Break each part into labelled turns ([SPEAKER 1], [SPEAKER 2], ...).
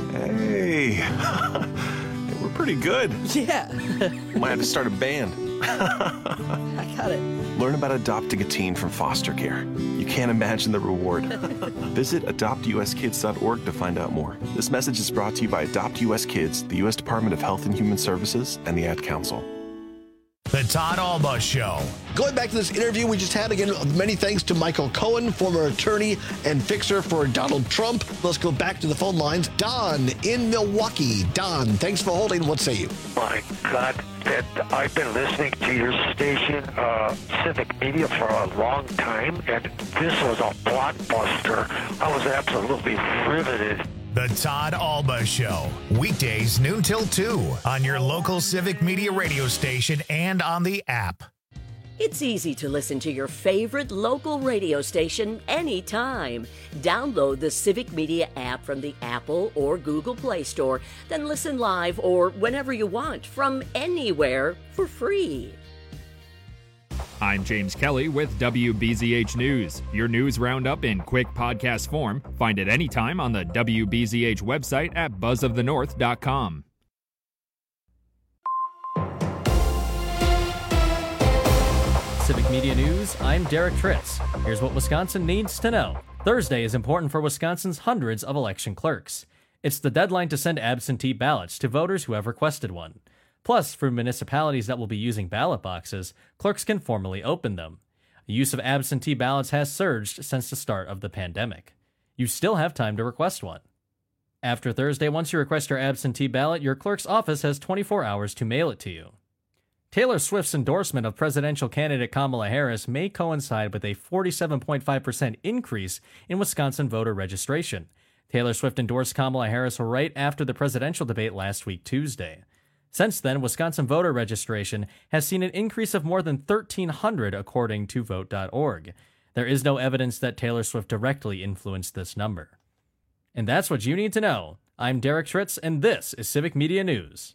[SPEAKER 1] Hey, we're pretty good.
[SPEAKER 2] Yeah.
[SPEAKER 1] Might have to start a band.
[SPEAKER 2] I got it.
[SPEAKER 1] Learn about adopting a teen from foster care. You can't imagine the reward. Visit adoptuskids.org to find out more. This message is brought to you by Adopt US Kids, the U.S. Department of Health and Human Services, and the Ad Council.
[SPEAKER 3] The Todd Alba Show.
[SPEAKER 4] Going back to this interview we just had, again, many thanks to Michael Cohen, former attorney and fixer for Donald Trump. Let's go back to the phone lines. Don in Milwaukee. Don, thanks for holding. What say you?
[SPEAKER 5] My God, that I've been listening to your station, Civic Media, for a long time, and this was a blockbuster. I was absolutely riveted.
[SPEAKER 3] The Todd Alba Show. Weekdays noon till 2 on your local Civic Media radio station and on the app.
[SPEAKER 6] It's easy to listen to your favorite local radio station anytime. Download the Civic Media app from the Apple or Google Play Store, then listen live or whenever you want from anywhere for free.
[SPEAKER 7] I'm James Kelly with WBZH News, your news roundup in quick podcast form. Find it anytime on the WBZH website at buzzofthenorth.com.
[SPEAKER 8] Civic Media News, I'm Derek Tritz. Here's what Wisconsin needs to know. Thursday is important for Wisconsin's hundreds of election clerks. It's the deadline to send absentee ballots to voters who have requested one. Plus, for municipalities that will be using ballot boxes, clerks can formally open them. The use of absentee ballots has surged since the start of the pandemic. You still have time to request one. After Thursday, once you request your absentee ballot, your clerk's office has 24 hours to mail it to you. Taylor Swift's endorsement of presidential candidate Kamala Harris may coincide with a 47.5% increase in Wisconsin voter registration. Taylor Swift endorsed Kamala Harris right after the presidential debate last week, Tuesday. Since then, Wisconsin voter registration has seen an increase of more than 1,300 according to Vote.org. There is no evidence that Taylor Swift directly influenced this number. And that's what you need to know. I'm Derek Tritz, and this is Civic Media News.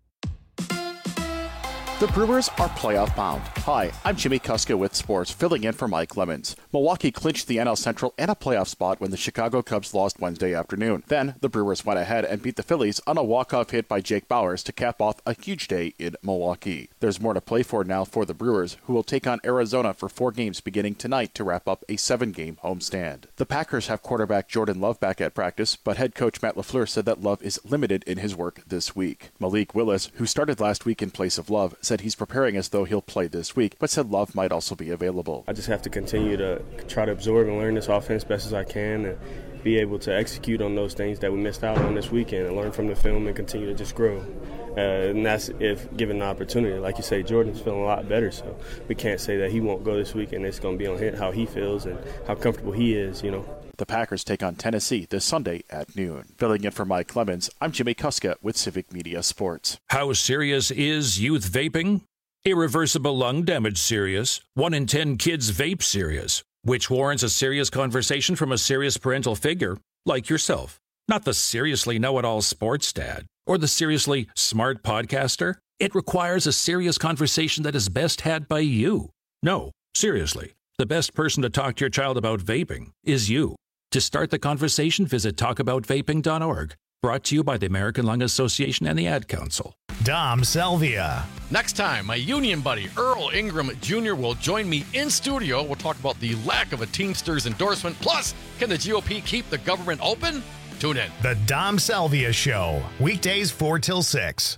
[SPEAKER 9] The Brewers are playoff bound. Hi, I'm Jimmy Kuska with sports, filling in for Mike Lemons. Milwaukee clinched the NL Central and a playoff spot when the Chicago Cubs lost Wednesday afternoon. Then, the Brewers went ahead and beat the Phillies on a walk-off hit by Jake Bauers to cap off a huge day in Milwaukee. There's more to play for now for the Brewers, who will take on Arizona for 4 games beginning tonight to wrap up a 7-game homestand. The Packers have quarterback Jordan Love back at practice, but head coach Matt LaFleur said that Love is limited in his work this week. Malik Willis, who started last week in place of Love, said he's preparing as though he'll play this week, but said Love might also be available.
[SPEAKER 10] I just have to continue to try to absorb and learn this offense best as I can and be able to execute on those things that we missed out on this weekend and learn from the film and continue to just grow. And that's if given the opportunity. Like you say, Jordan's feeling a lot better, so we can't say that he won't go this week, and it's going to be on him how he feels and how comfortable he is, you know.
[SPEAKER 9] The Packers take on Tennessee this Sunday at noon. Filling in for Mike Clemens, I'm Jimmy Kuska with Civic Media Sports.
[SPEAKER 11] How serious is youth vaping? Irreversible lung damage serious. 1 in 10 kids vape serious, which warrants a serious conversation from a serious parental figure like yourself. Not the seriously know-it-all sports dad or the seriously smart podcaster. It requires a serious conversation that is best had by you. No, seriously, the best person to talk to your child about vaping is you. To start the conversation, visit talkaboutvaping.org. Brought to you by the American Lung Association and the Ad Council.
[SPEAKER 3] Dom Selvia.
[SPEAKER 12] Next time, my union buddy Earl Ingram Jr. will join me in studio. We'll talk about the lack of a Teamsters endorsement. Plus, can the GOP keep the government open? Tune in.
[SPEAKER 3] The Dom Selvia Show. Weekdays 4 till 6.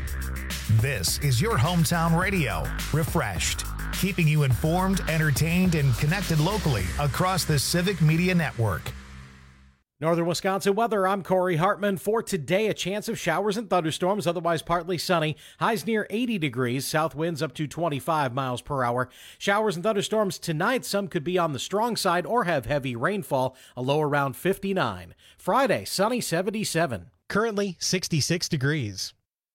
[SPEAKER 3] This is your hometown radio. Refreshed. Keeping you informed, entertained, and connected locally across the Civic Media Network.
[SPEAKER 13] Northern Wisconsin weather, I'm Corey Hartman. For today, a chance of showers and thunderstorms, otherwise partly sunny. Highs near 80 degrees, south winds up to 25 miles per hour. Showers and thunderstorms tonight, some could be on the strong side or have heavy rainfall, a low around 59. Friday, sunny 77.
[SPEAKER 14] Currently 66 degrees.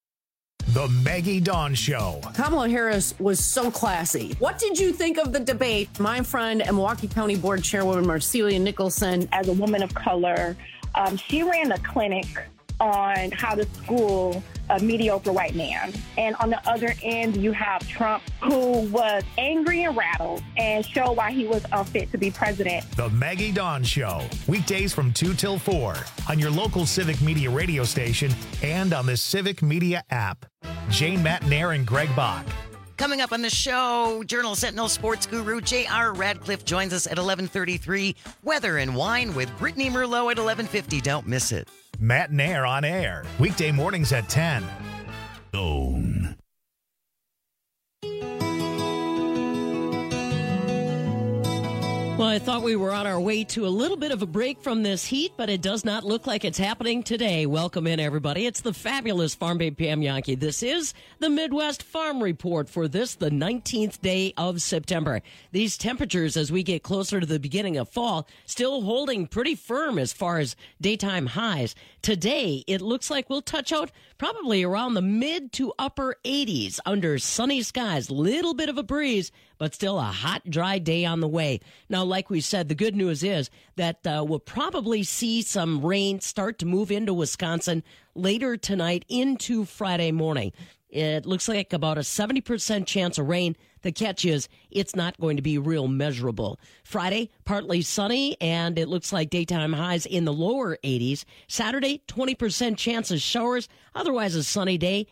[SPEAKER 3] The Maggie Dawn Show.
[SPEAKER 15] Kamala Harris was so classy. What did you think of the debate? My friend and Milwaukee County Board Chairwoman Marcelia Nicholson.
[SPEAKER 16] As a woman of color, she ran a clinic on how to school a mediocre white man. And on the other end, you have Trump, who was angry and rattled and showed why he was unfit to be president.
[SPEAKER 3] The Maggie Dawn Show, weekdays from 2 till 4 on your local Civic Media radio station and on the Civic Media app. Jane Matnair and Greg Bach.
[SPEAKER 2] Coming up on the show, Journal Sentinel sports guru J.R. Radcliffe joins us at 11:33. Weather and wine with Brittany Merlot at 11:50. Don't miss it.
[SPEAKER 3] Matt Nair on air, weekday mornings at 10. Zone.
[SPEAKER 17] Well, I thought we were on our way to a little bit of a break from this heat, but it does not look like it's happening today. Welcome in, everybody. It's the fabulous Farm Babe Pam Yankee. This is the Midwest Farm Report for the 19th day of September. These temperatures, as we get closer to the beginning of fall, still holding pretty firm as far as daytime highs. Today, it looks like we'll touch out probably around the mid to upper 80s under sunny skies. Little bit of a breeze, but still a hot, dry day on the way. Now, like we said, the good news is that we'll probably see some rain start to move into Wisconsin later tonight into Friday morning. It looks like about a 70% chance of rain. The catch is it's not going to be real measurable. Friday, partly sunny, and it looks like daytime highs in the lower 80s. Saturday, 20% chance of showers, otherwise a sunny day.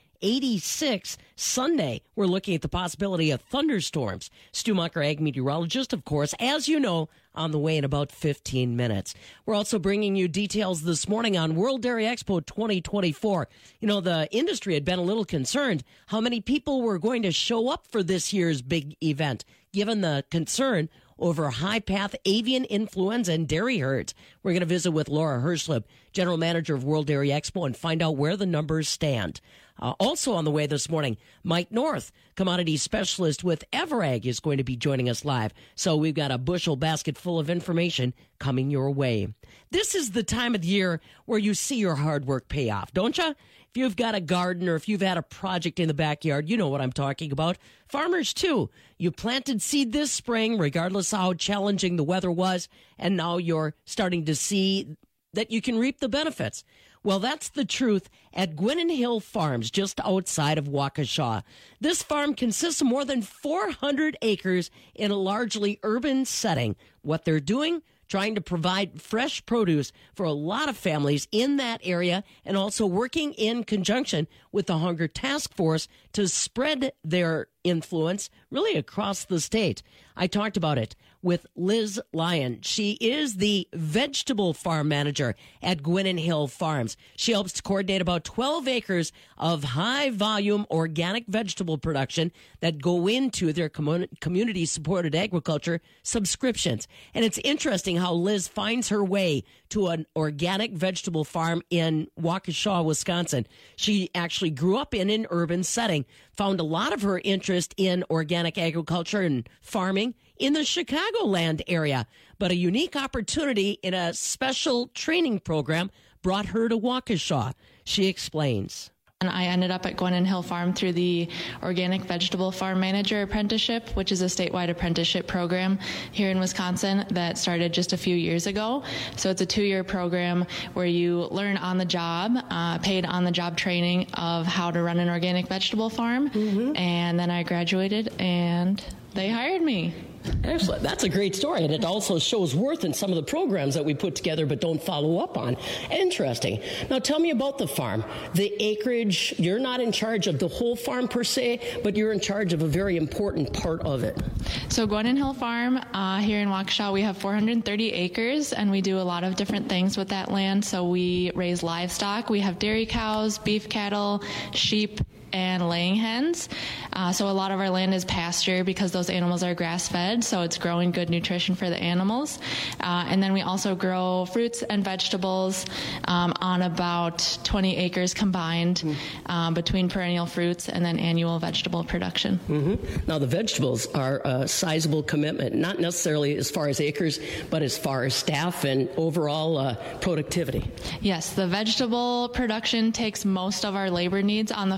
[SPEAKER 17] 86. Sunday, we're looking at the possibility of thunderstorms. Stu Mucker, ag meteorologist, of course, as you know, on the way in about 15 minutes. We're also bringing you details this morning on World Dairy Expo 2024. You know, the industry had been a little concerned how many people were going to show up for this year's big event, given the concern over high-path avian influenza and dairy herds. We're going to visit with Laura Herschlip, General Manager of World Dairy Expo, and find out where the numbers stand. Also on the way this morning, Mike North, commodity specialist with Everag, is going to be joining us live. So we've got a bushel basket full of information coming your way. This is the time of the year where you see your hard work pay off, don't you? If you've got a garden or if you've had a project in the backyard, you know what I'm talking about. Farmers, too. You planted seed this spring, regardless of how challenging the weather was, and now you're starting to see that you can reap the benefits. Well, that's the truth at Gwinnett Hill Farms, just outside of Waukesha. This farm consists of more than 400 acres in a largely urban setting. What they're doing? Trying to provide fresh produce for a lot of families in that area, and also working in conjunction with the Hunger Task Force to spread their influence really across the state. I talked about it with Liz Lyon. She is the vegetable farm manager at Gwinnett Hill Farms. She helps to coordinate about 12 acres of high-volume organic vegetable production that go into their community-supported agriculture subscriptions. And it's interesting how Liz finds her way to an organic vegetable farm in Waukesha, Wisconsin. She actually grew up in an urban setting, found a lot of her interest in organic agriculture and farming in the Chicagoland area, but a unique opportunity in a special training program brought her to Waukesha. She explains.
[SPEAKER 18] And I ended up at Gwinnett Hill Farm through the Organic Vegetable Farm Manager Apprenticeship, which is a statewide apprenticeship program here in Wisconsin that started just a few years ago. So it's a 2-year program where you learn on the job, paid on the job training of how to run an organic vegetable farm. And then I graduated and they hired me.
[SPEAKER 17] Excellent. That's a great story, and it also shows worth in some of the programs that we put together but don't follow up on. Interesting. Now tell me about the farm. The acreage, you're not in charge of the whole farm per se, but you're in charge of a very important part of it.
[SPEAKER 18] So Gwinnett Hill Farm here in Waukesha, we have 430 acres, and we do a lot of different things with that land. So we raise livestock. We have dairy cows, beef cattle, sheep, and laying hens. So a lot of our land is pasture because those animals are grass-fed, so it's growing good nutrition for the animals. And then we also grow fruits and vegetables on about 20 acres combined between perennial fruits and then annual vegetable production.
[SPEAKER 17] Now, the vegetables are a sizable commitment, not necessarily as far as acres, but as far as staff and overall productivity.
[SPEAKER 18] Yes, the vegetable production takes most of our labor needs on the farm.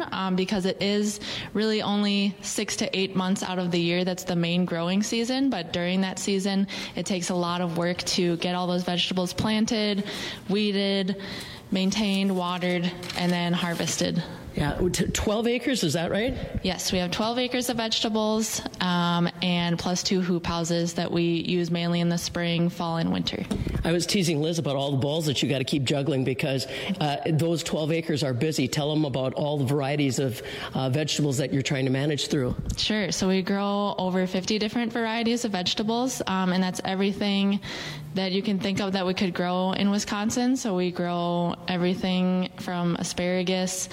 [SPEAKER 18] season because it is really only 6 to 8 months out of the year that's the main growing season. But during that season, it takes a lot of work to get all those vegetables planted, weeded, maintained, watered, and then harvested.
[SPEAKER 17] Yeah, 12 acres, is that right?
[SPEAKER 18] Yes, we have 12 acres of vegetables and plus 2 hoop houses that we use mainly in the spring, fall, and winter.
[SPEAKER 17] I was teasing Liz about all the balls that you got to keep juggling because those 12 acres are busy. Tell them about all the varieties of vegetables that you're trying to manage through.
[SPEAKER 18] Sure. So we grow over 50 different varieties of vegetables, and that's everything that you can think of that we could grow in Wisconsin. So we grow everything from asparagus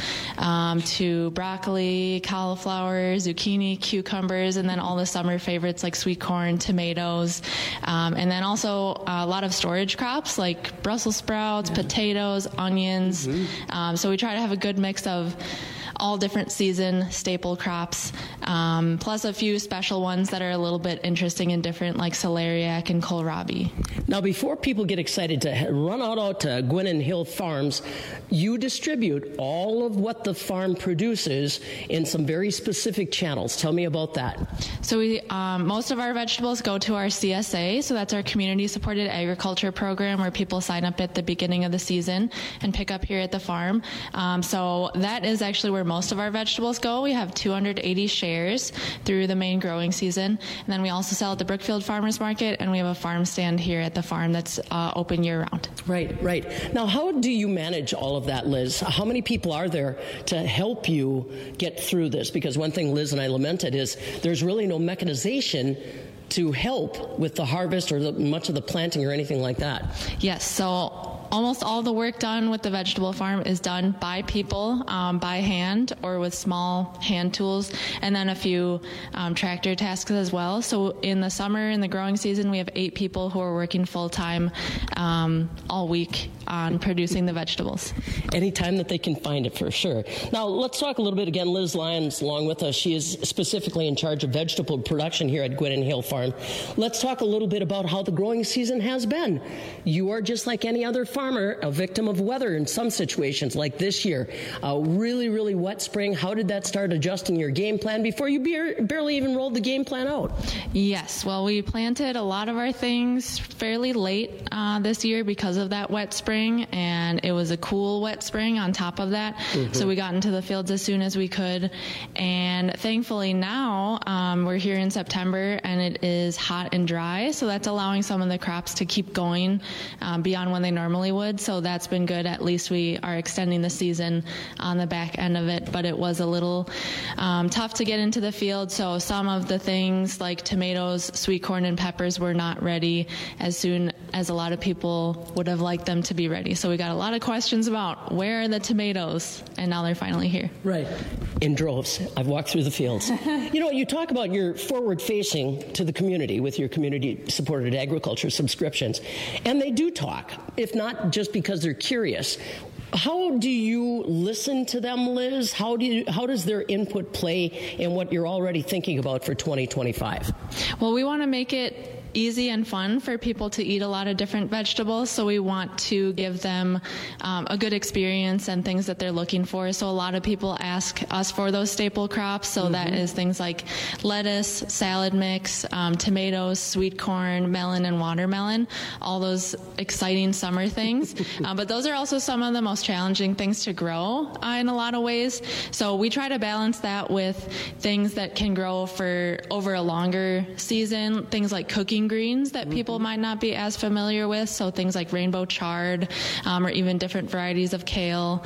[SPEAKER 18] to broccoli, cauliflower, zucchini, cucumbers, and then all the summer favorites like sweet corn, tomatoes, and then also a lot of storage crops like Brussels sprouts, potatoes, onions. So we try to have a good mix of all different season staple crops, plus a few special ones that are a little bit interesting and different, like celeriac and kohlrabi.
[SPEAKER 17] Now, before people get excited to run out to Gwinnett Hill Farms, you distribute all of what the farm produces in some very specific channels. Tell me about that.
[SPEAKER 18] So we most of our vegetables go to our CSA, so that's our community-supported agriculture program where people sign up at the beginning of the season and pick up here at the farm. So that is actually where most of our vegetables go. We have 280 shares through the main growing season. And then we also sell at the Brookfield Farmers Market, and we have a farm stand here at the farm that's open year-round.
[SPEAKER 17] Right. Now, how do you manage all of that, Liz? How many people are there to help you get through this? Because one thing Liz and I lamented is there's really no mechanization to help with the harvest or much of the planting or anything like that.
[SPEAKER 18] Yes, so almost all the work done with the vegetable farm is done by people, by hand or with small hand tools, and then a few tractor tasks as well. So in the summer, in the growing season, we have 8 people who are working full-time all week on producing the vegetables.
[SPEAKER 17] Anytime that they can find it, for sure. Now, let's talk a little bit again. Liz Lyons along with us. She is specifically in charge of vegetable production here at Gwinnett Hill Farm. Let's talk a little bit about how the growing season has been. You are just like any other farmer, a victim of weather in some situations, like this year. A really, really wet spring. How did that start adjusting your game plan before you barely even rolled the game plan out?
[SPEAKER 18] Yes, well, we planted a lot of our things fairly late this year because of that wet spring, and it was a cool wet spring on top of that. So we got into the fields as soon as we could, and thankfully now we're here in September and it is hot and dry, so that's allowing some of the crops to keep going beyond when they normally would. So that's been good. At least we are extending the season on the back end of it, but it was a little tough to get into the field. So some of the things like tomatoes, sweet corn, and peppers were not ready as soon as a lot of people would have liked them to be ready. So we got a lot of questions about where are the tomatoes, and now they're finally here.
[SPEAKER 17] Right. In droves. I've walked through the fields. You know, you talk about your forward-facing to the community with your community-supported agriculture subscriptions, and they do talk, if not just because they're curious. How do you listen to them, Liz? How does their input play in what you're already thinking about for 2025?
[SPEAKER 18] Well, we want to make it easy and fun for people to eat a lot of different vegetables, so we want to give them a good experience and things that they're looking for. So a lot of people ask us for those staple crops, so that is things like lettuce, salad mix, tomatoes, sweet corn, melon, and watermelon, all those exciting summer things. But those are also some of the most challenging things to grow in a lot of ways. So we try to balance that with things that can grow for over a longer season, things like cooking greens that people might not be as familiar with, so things like rainbow chard or even different varieties of kale,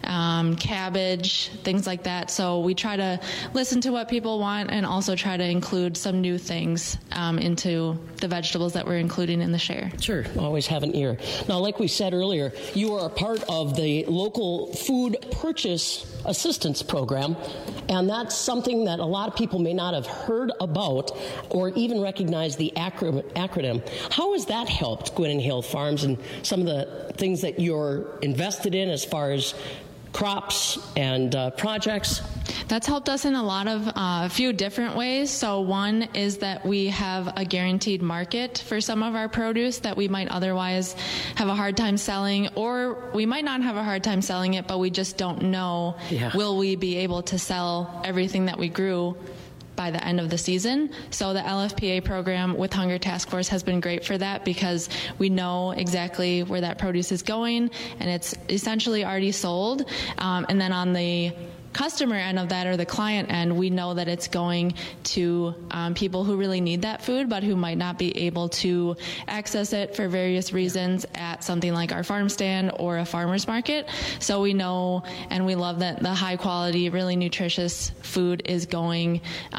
[SPEAKER 18] cabbage, things like that. So we try to listen to what people want and also try to include some new things into the vegetables that we're including in the share.
[SPEAKER 17] Sure, always have an ear. Now, like we said earlier, you are a part of the local food purchase assistance program, and that's something that a lot of people may not have heard about or even recognize the acronym. How has that helped Gwinnett Hill Farms and some of the things that you're invested in as far as crops and projects?
[SPEAKER 18] That's helped us in a few different ways. So one is that we have a guaranteed market for some of our produce that we might otherwise have a hard time selling, or we might not have a hard time selling it, but we just don't know, will we be able to sell everything that we grew by the end of the season. So the LFPA program with Hunger Task Force has been great for that, because we know exactly where that produce is going and it's essentially already sold. And then on the customer end of that, or the client end, we know that it's going to people who really need that food but who might not be able to access it for various reasons at something like our farm stand or a farmer's market. So we know and we love that the high quality, really nutritious food is going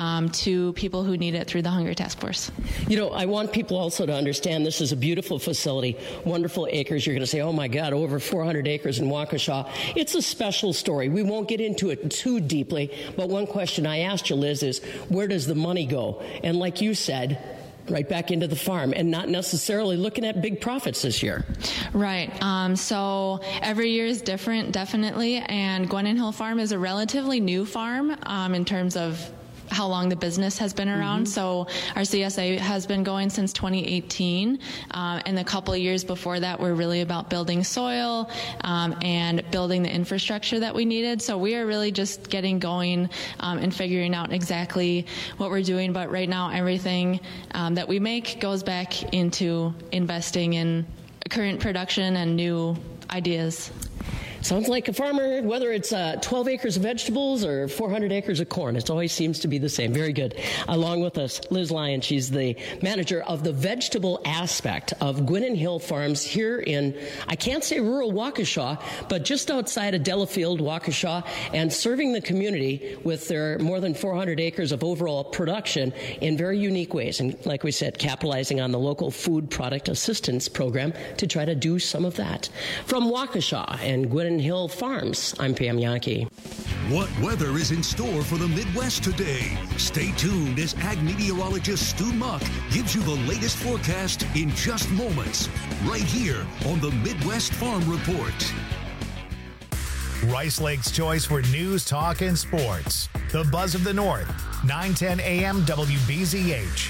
[SPEAKER 18] to people who need it through the Hunger Task Force.
[SPEAKER 17] You know, I want people also to understand this is a beautiful facility, wonderful acres. You're going to say, oh my God, over 400 acres in Waukesha. It's a special story. We won't get into it too deeply, but one question I asked you, Liz, is where does the money go? And like you said, right back into the farm, and not necessarily looking at big profits this year.
[SPEAKER 18] Right. So every year is different, definitely, and Gwinnett Hill Farm is a relatively new farm in terms of how long the business has been around. So our CSA has been going since 2018, and the couple of years before that were really about building soil and building the infrastructure that we needed. So we are really just getting going and figuring out exactly what we're doing. But right now, everything that we make goes back into investing in current production and new ideas.
[SPEAKER 17] Sounds like a farmer, whether it's 12 acres of vegetables or 400 acres of corn. It always seems to be the same. Very good. Along with us, Liz Lyon. She's the manager of the vegetable aspect of Gwinnett Hill Farms here in, I can't say rural Waukesha, but just outside of Delafield, Waukesha, and serving the community with their more than 400 acres of overall production in very unique ways. And like we said, capitalizing on the local food product assistance program to try to do some of that. From Waukesha and Gwinnett Hill Farms, I'm Pam Yankee.
[SPEAKER 19] What weather is in store for the Midwest today? Stay tuned as ag meteorologist Stu Muck gives you the latest forecast in just moments, right here on the Midwest Farm Report.
[SPEAKER 3] Rice Lake's choice for news, talk, and sports. The Buzz of the North, 9:10 a.m. WBZH.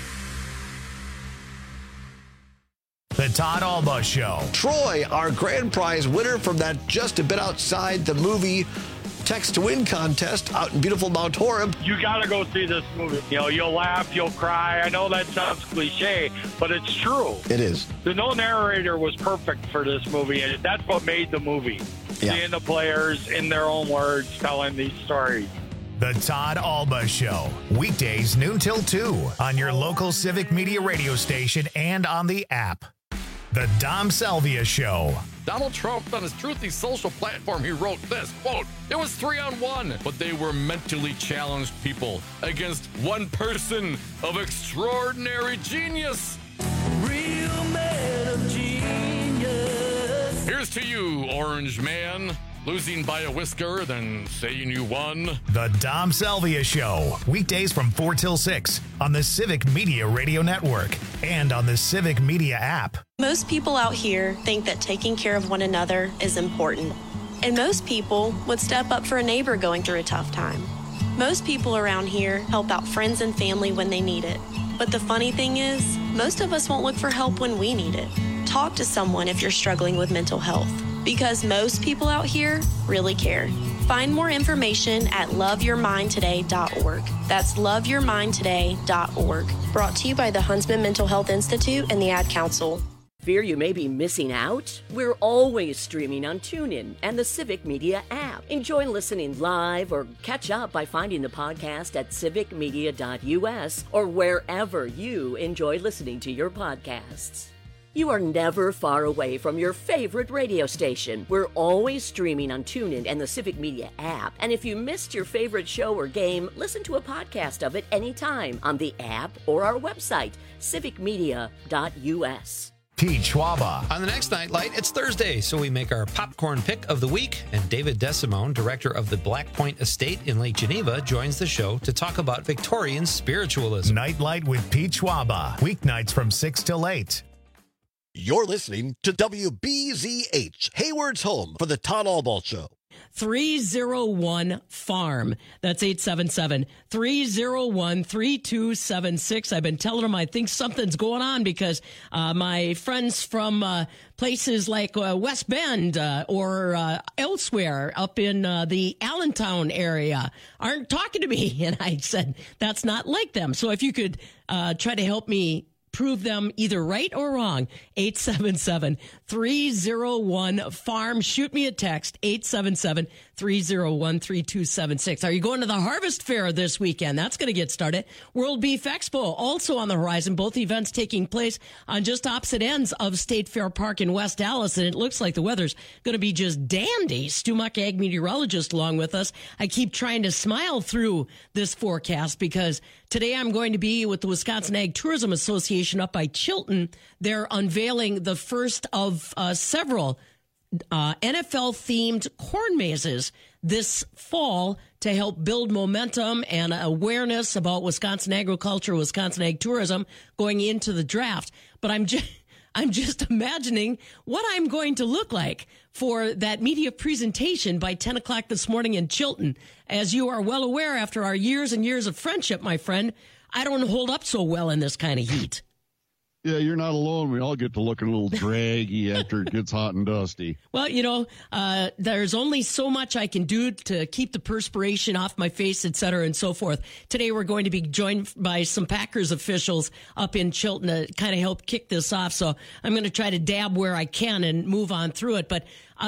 [SPEAKER 3] The Todd Alba Show.
[SPEAKER 4] Troy, our grand prize winner from that Just a Bit Outside the Movie Text to Win contest out in beautiful Mount Horeb.
[SPEAKER 5] You got to go see this movie. You know, you'll laugh, you'll cry. I know that sounds cliche, but it's true.
[SPEAKER 4] It is.
[SPEAKER 5] The no narrator was perfect for this movie, and that's what made the movie.
[SPEAKER 4] Yeah.
[SPEAKER 5] Seeing the players in their own words telling these stories.
[SPEAKER 3] The Todd Alba Show. Weekdays noon till 2 on your local Civic Media radio station and on the app. The Dom Salvia Show.
[SPEAKER 12] Donald Trump, on his Truthy social platform, he wrote this, quote, "It was 3-on-1, but they were mentally challenged people against one person of extraordinary genius." Real man of genius. Here's to you, Orange Man. Losing by a whisker, then saying you won.
[SPEAKER 3] The Dom Salvia Show. Weekdays from 4 till 6 on the Civic Media Radio Network and on the Civic Media app.
[SPEAKER 20] Most people out here think that taking care of one another is important. And most people would step up for a neighbor going through a tough time. Most people around here help out friends and family when they need it. But the funny thing is, most of us won't look for help when we need it. Talk to someone if you're struggling with mental health, because most people out here really care. Find more information at loveyourmindtoday.org. That's loveyourmindtoday.org. Brought to you by the Huntsman Mental Health Institute and the Ad Council.
[SPEAKER 6] Fear you may be missing out? We're always streaming on TuneIn and the Civic Media app. Enjoy listening live or catch up by finding the podcast at civicmedia.us or wherever you enjoy listening to your podcasts. You are never far away from your favorite radio station. We're always streaming on TuneIn and the Civic Media app. And if you missed your favorite show or game, listen to a podcast of it anytime on the app or our website, civicmedia.us.
[SPEAKER 3] Pete Schwaba.
[SPEAKER 21] On the next Nightlight, it's Thursday, so we make our popcorn pick of the week, and David Desimone, director of the Black Point Estate in Lake Geneva, joins the show to talk about Victorian spiritualism.
[SPEAKER 3] Nightlight with Pete Schwaba. Weeknights from 6 till 8.
[SPEAKER 4] You're listening to WBZH, Hayward's home for the Todd Alba Show.
[SPEAKER 17] 877-301-FARM. That's 877-301-3276. I've been telling them I think something's going on because my friends from places like West Bend or elsewhere up in the Allentown area aren't talking to me. And I said, that's not like them. So if you could try to help me prove them either right or wrong, 877-301-FARM. Shoot me a text, 877-301-3276. Are you going to the Harvest Fair this weekend? That's going to get started. World Beef Expo also on the horizon. Both events taking place on just opposite ends of State Fair Park in West Dallas, and it looks like the weather's going to be just dandy. Stu Muck, ag meteorologist, along with us. I keep trying to smile through this forecast because today I'm going to be with the Wisconsin Ag Tourism Association up by Chilton. They're unveiling the first of several NFL-themed corn mazes this fall to help build momentum and awareness about Wisconsin agriculture, Wisconsin ag tourism going into the draft. But I'm just imagining what I'm going to look like for that media presentation by 10 o'clock this morning in Chilton. As you are well aware, after our years and years of friendship, my friend, I don't hold up so well in this kind of heat.
[SPEAKER 1] Yeah, you're not alone. We all get to looking a little draggy after it gets hot and dusty.
[SPEAKER 17] Well, there's only so much I can do to keep the perspiration off my face, et cetera, and so forth. Today, we're going to be joined by some Packers officials up in Chilton to kind of help kick this off. So I'm going to try to dab where I can and move on through it. But,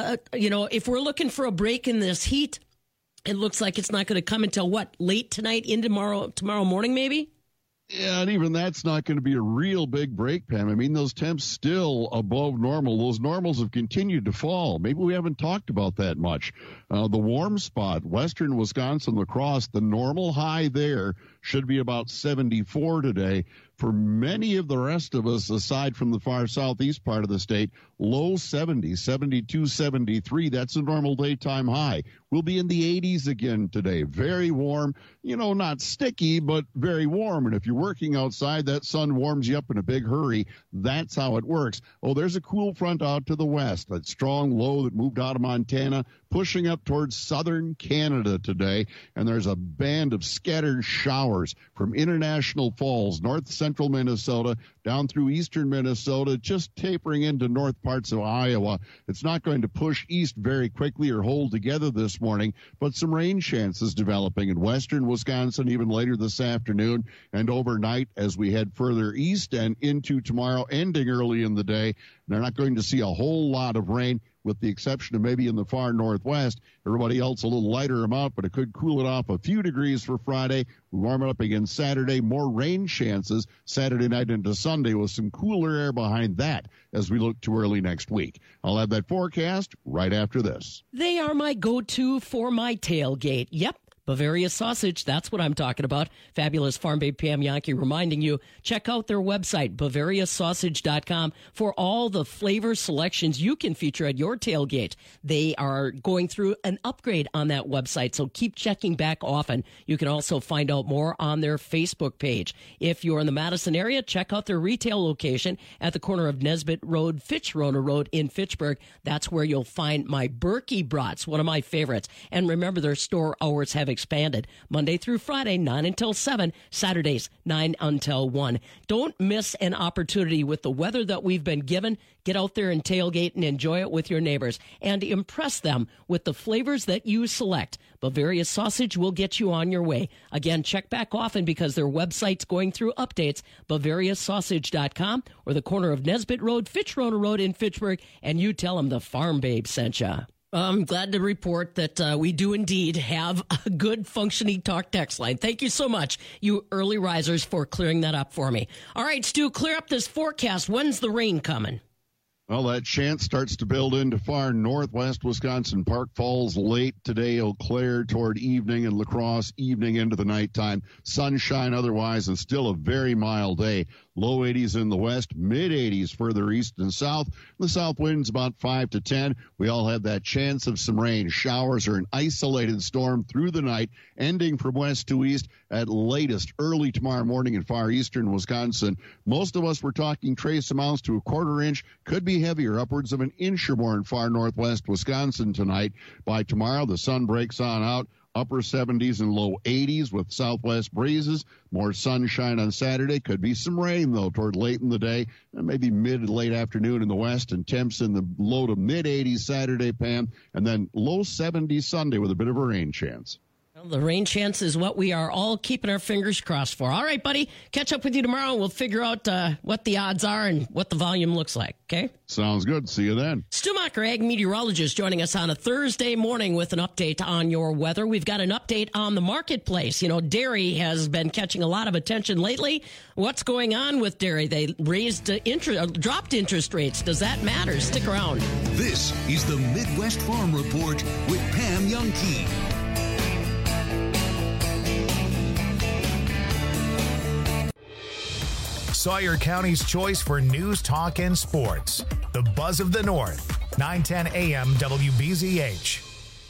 [SPEAKER 17] if we're looking for a break in this heat, it looks like it's not going to come until, late tonight into tomorrow morning, maybe?
[SPEAKER 1] Yeah, and even that's not going to be a real big break, Pam. I mean, those temps still above normal. Those normals have continued to fall. Maybe we haven't talked about that much. The warm spot, western Wisconsin, La Crosse, the normal high there should be about 74 today. For many of the rest of us, aside from the far southeast part of the state, low 70s, 72, 73. That's a normal daytime high. We'll be in the 80s again today. Very warm, not sticky, but very warm. And if you're working outside, that sun warms you up in a big hurry. That's how it works. Oh, there's a cool front out to the west, that strong low that moved out of Montana, pushing up towards southern Canada today. And there's a band of scattered showers from International Falls, north central Minnesota, down through eastern Minnesota, just tapering into north parts of Iowa. It's not going to push east very quickly or hold together this morning, but some rain chances developing in western Wisconsin even later this afternoon and overnight as we head further east and into tomorrow, ending early in the day. They're not going to see a whole lot of rain, with the exception of maybe in the far northwest. Everybody else a little lighter amount, but it could cool it off a few degrees for Friday. We warm it up again Saturday. More rain chances Saturday night into Sunday with some cooler air behind that as we look to early next week. I'll have that forecast right after this.
[SPEAKER 17] They are my go-to for my tailgate. Yep. Bavaria Sausage, that's what I'm talking about. Fabulous Farm Babe Pam Jahnke reminding you, check out their website, BavariaSausage.com, for all the flavor selections you can feature at your tailgate. They are going through an upgrade on that website, so keep checking back often. You can also find out more on their Facebook page. If you're in the Madison area, check out their retail location at the corner of Nesbitt Road, Fitchrona Road in Fitchburg. That's where you'll find my Berkey brats, one of my favorites. And remember, their store hours have expanded. Monday through Friday, 9 until 7. Saturdays, 9 until 1. Don't miss an opportunity with the weather that we've been given. Get out there and tailgate and enjoy it with your neighbors and impress them with the flavors that you select. Bavaria Sausage will get you on your way. Again, check back often because their website's going through updates. BavariaSausage.com or the corner of Nesbitt Road, Fitchrona Road in Fitchburg, and you tell them the Farm Babe sent you. I'm glad to report that we do indeed have a good functioning talk text line. Thank you so much, you early risers, for clearing that up for me. All right, Stu, clear up this forecast. When's the rain coming?
[SPEAKER 1] Well, that chance starts to build into far northwest Wisconsin. Park Falls late today, Eau Claire toward evening, and La Crosse evening into the nighttime. Sunshine otherwise, and still a very mild day. low 80s in the west, mid 80s further east and south. The south wind's about 5 to 10. We all have that chance of some rain. Showers are an isolated storm through the night, ending from west to east at latest early tomorrow morning in far eastern Wisconsin. Most of us were talking trace amounts to a quarter inch, could be heavier, upwards of an inch or more in far northwest Wisconsin tonight. By tomorrow, the sun breaks on out. Upper 70s and low 80s with southwest breezes. More sunshine on Saturday. Could be some rain, though, toward late in the day, and maybe mid to late afternoon in the west, and temps in the low to mid 80s Saturday, Pam, and then low 70s Sunday with a bit of a rain chance.
[SPEAKER 17] Well, the rain chance is what we are all keeping our fingers crossed for. All right, buddy. Catch up with you tomorrow. We'll figure out what the odds are and what the volume looks like, okay?
[SPEAKER 1] Sounds good. See you then.
[SPEAKER 17] Stu Macher, ag meteorologist, joining us on a Thursday morning with an update on your weather. We've got an update on the marketplace. You know, dairy has been catching a lot of attention lately. What's going on with dairy? They dropped interest rates. Does that matter? Stick around.
[SPEAKER 19] This is the Midwest Farm Report with Pam Jahnke.
[SPEAKER 3] Sawyer County's choice for news, talk, and sports. The Buzz of the North, 910 AM WBZH.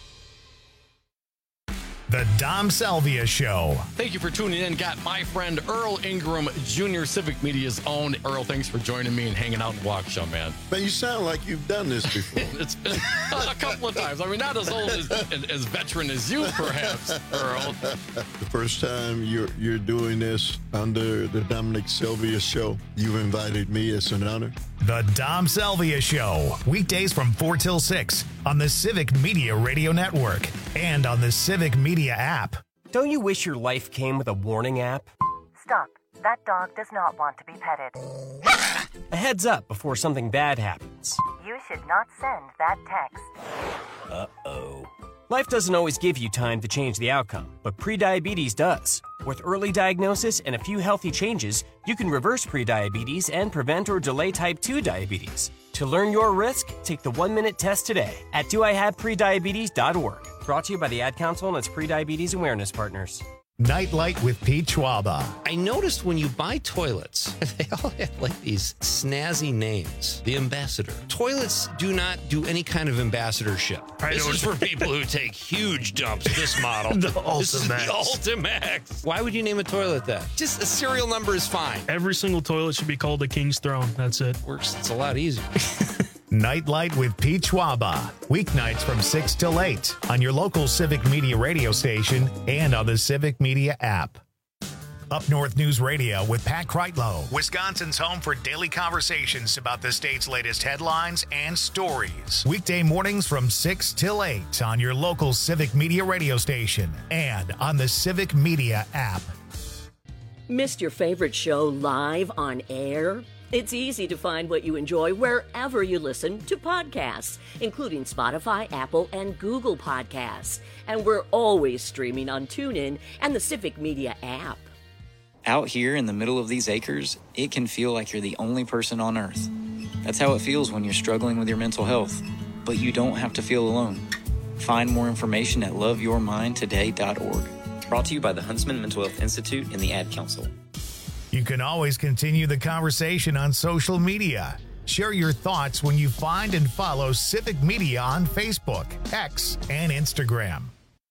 [SPEAKER 3] The Dom Salvia Show.
[SPEAKER 12] Thank you for tuning in. Got my friend Earl Ingram Jr., Civic Media's own. Earl, thanks for joining me and hanging out in Waukesha, man.
[SPEAKER 7] Man, you sound like you've done this before.
[SPEAKER 12] It's been a couple of times. I mean, not as old as veteran as you, perhaps, Earl.
[SPEAKER 7] The first time you're doing this under the Dominic Salvia Show, you've invited me. It's an honor.
[SPEAKER 3] The Dom Salvia Show. Weekdays from 4 till 6 on the Civic Media Radio Network and on the Civic Media app.
[SPEAKER 22] Don't you wish your life came with a warning app?
[SPEAKER 23] Stop. That dog does not want to be petted.
[SPEAKER 22] A heads up before something bad happens.
[SPEAKER 23] You should not send that text.
[SPEAKER 22] Uh-oh. Life doesn't always give you time to change the outcome, but prediabetes does. With early diagnosis and a few healthy changes, you can reverse prediabetes and prevent or delay type 2 diabetes. To learn your risk, take the 1-minute test today at doihaveprediabetes.org. Brought to you by the Ad Council and its prediabetes awareness partners.
[SPEAKER 3] Nightlight with Pete Schwaba.
[SPEAKER 21] I noticed when you buy toilets, they all have like these snazzy names. The Ambassador. Toilets do not do any kind of ambassadorship. This is for people who take huge dumps. This model.
[SPEAKER 24] The
[SPEAKER 21] This is the Ultimax. Why would you name a toilet that? Just a serial number is fine.
[SPEAKER 24] Every single toilet should be called a King's Throne. That's it.
[SPEAKER 21] Works. It's a lot easier.
[SPEAKER 3] Nightlight with Pete Schwaba. Weeknights from 6 till 8 on your local Civic Media radio station and on the Civic Media app. Up North News Radio with Pat Kreitlow, Wisconsin's home for daily conversations about the state's latest headlines and stories. Weekday mornings from 6 till 8 on your local Civic Media radio station and on the Civic Media app.
[SPEAKER 6] Missed your favorite show live on air? It's easy to find what you enjoy wherever you listen to podcasts, including Spotify, Apple, and Google Podcasts. And we're always streaming on TuneIn and the Civic Media app.
[SPEAKER 25] Out here in the middle of these acres, it can feel like you're the only person on Earth. That's how it feels when you're struggling with your mental health. But you don't have to feel alone. Find more information at loveyourmindtoday.org. Brought to you by the Huntsman Mental Health Institute and the Ad Council.
[SPEAKER 3] You can always continue the conversation on social media. Share your thoughts when you find and follow Civic Media on Facebook, X, and Instagram.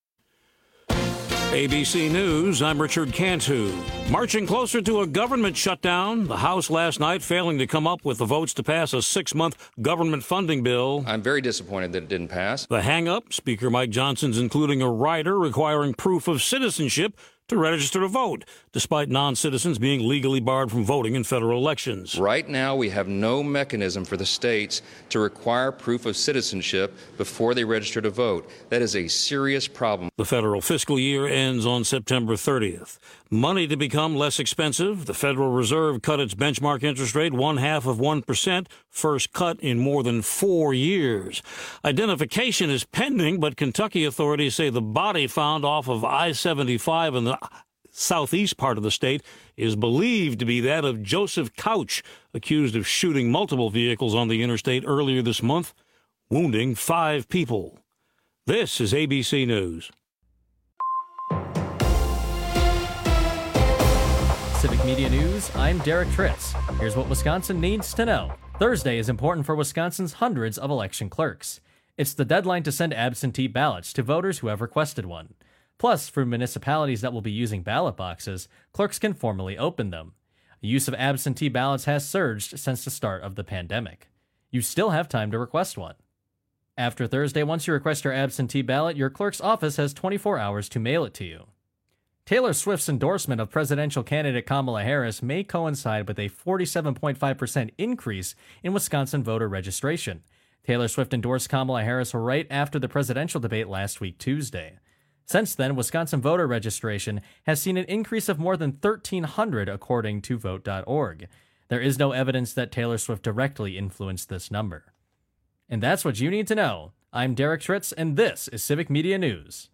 [SPEAKER 26] ABC News, I'm Richard Cantu. Marching closer to a government shutdown, the House last night failing to come up with the votes to pass a 6-month government funding bill.
[SPEAKER 27] I'm very disappointed that it didn't pass.
[SPEAKER 26] The hang-up, Speaker Mike Johnson's including a rider requiring proof of citizenship to register to vote, despite non-citizens being legally barred from voting in federal elections.
[SPEAKER 27] Right now, we have no mechanism for the states to require proof of citizenship before they register to vote. That is a serious problem.
[SPEAKER 26] The federal fiscal year ends on September 30th. Money to become less expensive. The Federal Reserve cut its benchmark interest rate 0.5%, first cut in more than 4 years. Identification is pending, but Kentucky authorities say the body found off of I-75 in the southeast part of the state is believed to be that of Joseph Couch, accused of shooting multiple vehicles on the interstate earlier this month, wounding 5 people. This is ABC News.
[SPEAKER 8] Civic Media News, I'm Derek Tritz. Here's what Wisconsin needs to know. Thursday is important for Wisconsin's hundreds of election clerks. It's the deadline to send absentee ballots to voters who have requested one. Plus, for municipalities that will be using ballot boxes, clerks can formally open them. The use of absentee ballots has surged since the start of the pandemic. You still have time to request one. After Thursday, once you request your absentee ballot, your clerk's office has 24 hours to mail it to you. Taylor Swift's endorsement of presidential candidate Kamala Harris may coincide with a 47.5% increase in Wisconsin voter registration. Taylor Swift endorsed Kamala Harris right after the presidential debate last week, Tuesday. Since then, Wisconsin voter registration has seen an increase of more than 1,300 according to Vote.org. There is no evidence that Taylor Swift directly influenced this number. And that's what you need to know. I'm Derek Tritz, and this is Civic Media News.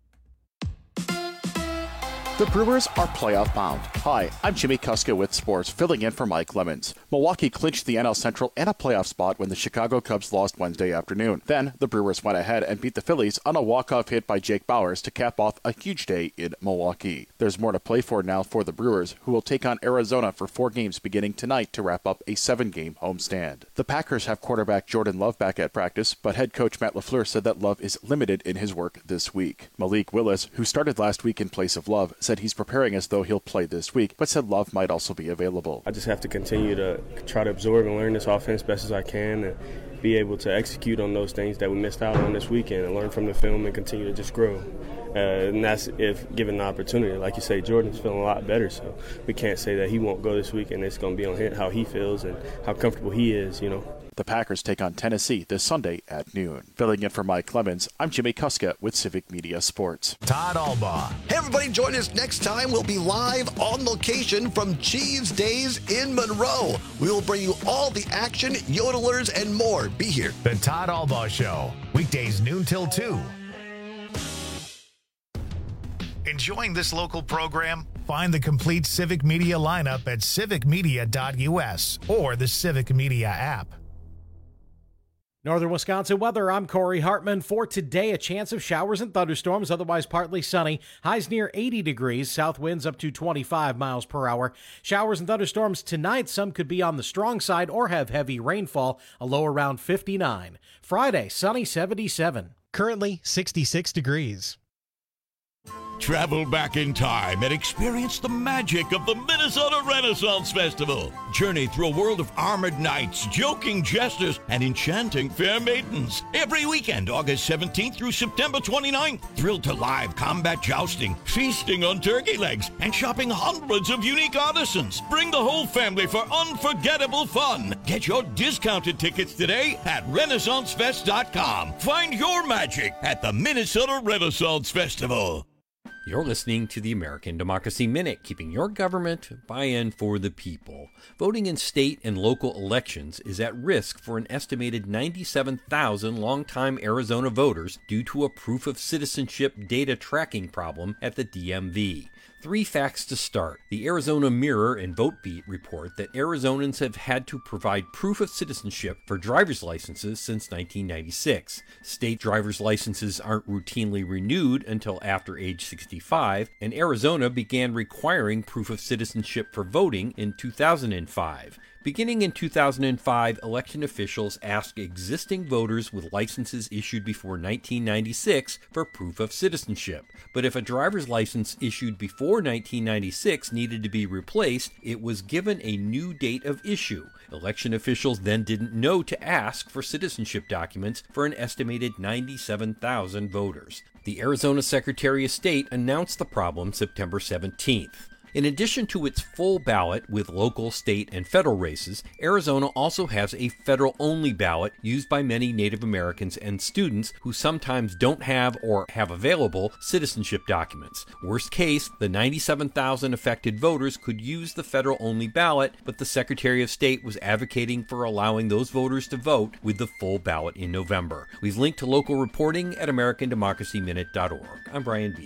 [SPEAKER 9] The Brewers are playoff bound. Hi, I'm Jimmy Kuska with sports, filling in for Mike Lemons. Milwaukee clinched the NL Central and a playoff spot when the Chicago Cubs lost Wednesday afternoon. Then, the Brewers went ahead and beat the Phillies on a walk-off hit by Jake Bauers to cap off a huge day in Milwaukee. There's more to play for now for the Brewers, who will take on Arizona for 4 games beginning tonight to wrap up a 7-game homestand. The Packers have quarterback Jordan Love back at practice, but head coach Matt LaFleur said that Love is limited in his work this week. Malik Willis, who started last week in place of Love, said he's preparing as though he'll play this week, but said Love might also be available.
[SPEAKER 10] I just have to continue to try to absorb and learn this offense best as I can and be able to execute on those things that we missed out on this weekend and learn from the film and continue to just grow. And that's if given the opportunity. Like you say, Jordan's feeling a lot better, so we can't say that he won't go this week, and it's going to be on him how he feels and how comfortable he is, you know.
[SPEAKER 9] The Packers take on Tennessee this Sunday at noon. Filling in for Mike Clemens, I'm Jimmy Kuska with Civic Media Sports.
[SPEAKER 3] Todd Albaugh.
[SPEAKER 4] Hey, everybody, join us next time. We'll be live on location from Cheese Days in Monroe. We will bring you all the action, yodelers, and more. Be here.
[SPEAKER 3] The Todd Albaugh Show, weekdays noon till 2. Enjoying this local program? Find the complete Civic Media lineup at civicmedia.us or the Civic Media app.
[SPEAKER 11] Northern Wisconsin weather, I'm Corey Hartman. For today, a chance of showers and thunderstorms, otherwise partly sunny. Highs near 80 degrees, south winds up to 25 miles per hour. Showers and thunderstorms tonight, some could be on the strong side or have heavy rainfall, a low around 59. Friday, sunny 77.
[SPEAKER 13] Currently 66 degrees.
[SPEAKER 14] Travel back in time and experience the magic of the Minnesota Renaissance Festival. Journey through a world of armored knights, joking jesters, and enchanting fair maidens. Every weekend, August 17th through September 29th. Thrilled to live combat jousting, feasting on turkey legs, and shopping hundreds of unique artisans. Bring the whole family for unforgettable fun. Get your discounted tickets today at RenaissanceFest.com. Find your magic at the Minnesota Renaissance Festival.
[SPEAKER 15] You're listening to the American Democracy Minute, keeping your government by and for the people. Voting in state and local elections is at risk for an estimated 97,000 longtime Arizona voters due to a proof of citizenship data tracking problem at the DMV. 3 facts to start. The Arizona Mirror and VoteBeat report that Arizonans have had to provide proof of citizenship for driver's licenses since 1996. State driver's licenses aren't routinely renewed until after age 65, and Arizona began requiring proof of citizenship for voting in 2005. Beginning in 2005, election officials asked existing voters with licenses issued before 1996 for proof of citizenship. But if a driver's license issued before 1996 needed to be replaced, it was given a new date of issue. Election officials then didn't know to ask for citizenship documents for an estimated 97,000 voters. The Arizona Secretary of State announced the problem September 17th. In addition to its full ballot with local, state, and federal races, Arizona also has a federal-only ballot used by many Native Americans and students who sometimes don't have or have available citizenship documents. Worst case, the 97,000 affected voters could use the federal-only ballot, but the Secretary of State was advocating for allowing those voters to vote with the full ballot in November. We've linked to local reporting at AmericanDemocracyMinute.org. I'm Brian Beal.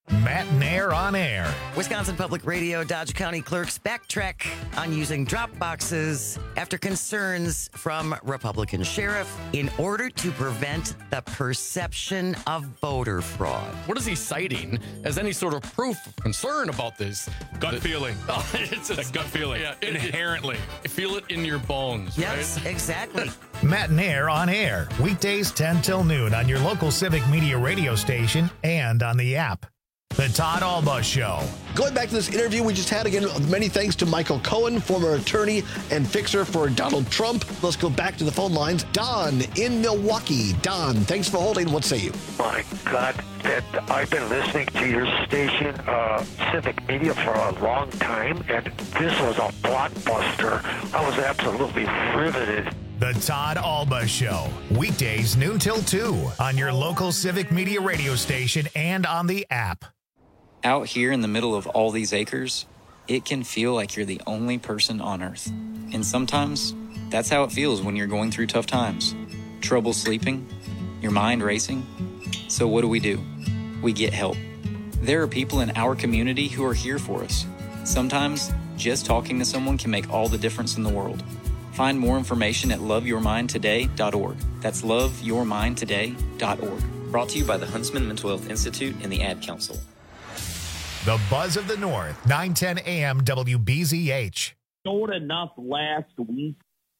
[SPEAKER 3] Matt Nair on air.
[SPEAKER 1] Wisconsin Public Radio Dodge County clerks backtrack on using drop boxes after concerns from Republican sheriff in order to prevent the perception of voter fraud.
[SPEAKER 12] What is he citing as any sort of proof of concern about this?
[SPEAKER 2] Gut feeling.
[SPEAKER 12] Oh, it's a
[SPEAKER 2] gut feeling.
[SPEAKER 12] Yeah,
[SPEAKER 2] inherently.
[SPEAKER 12] Feel it in your bones.
[SPEAKER 1] Yes,
[SPEAKER 12] right?
[SPEAKER 1] Exactly.
[SPEAKER 3] Matt Nair on air. Weekdays 10 till noon on your local Civic Media radio station and on the app. The Todd Alba Show.
[SPEAKER 4] Going back to this interview we just had, again, many thanks to Michael Cohen, former attorney and fixer for Donald Trump. Let's go back to the phone lines. Don in Milwaukee. Don, thanks for holding. What say you?
[SPEAKER 5] My God, I've been listening to your station, Civic Media, for a long time, and this was a blockbuster. I was absolutely riveted.
[SPEAKER 3] The Todd Alba Show. Weekdays noon till 2 on your local Civic Media radio station and on the app.
[SPEAKER 25] Out here in the middle of all these acres, it can feel like you're the only person on Earth. And sometimes, that's how it feels when you're going through tough times. Trouble sleeping, your mind racing. So what do? We get help. There are people in our community who are here for us. Sometimes, just talking to someone can make all the difference in the world. Find more information at loveyourmindtoday.org. That's loveyourmindtoday.org. Brought to you by the Huntsman Mental Health Institute and the Ad Council.
[SPEAKER 3] The Buzz of the North, 910 AM WBZH.
[SPEAKER 16] Sold enough last week.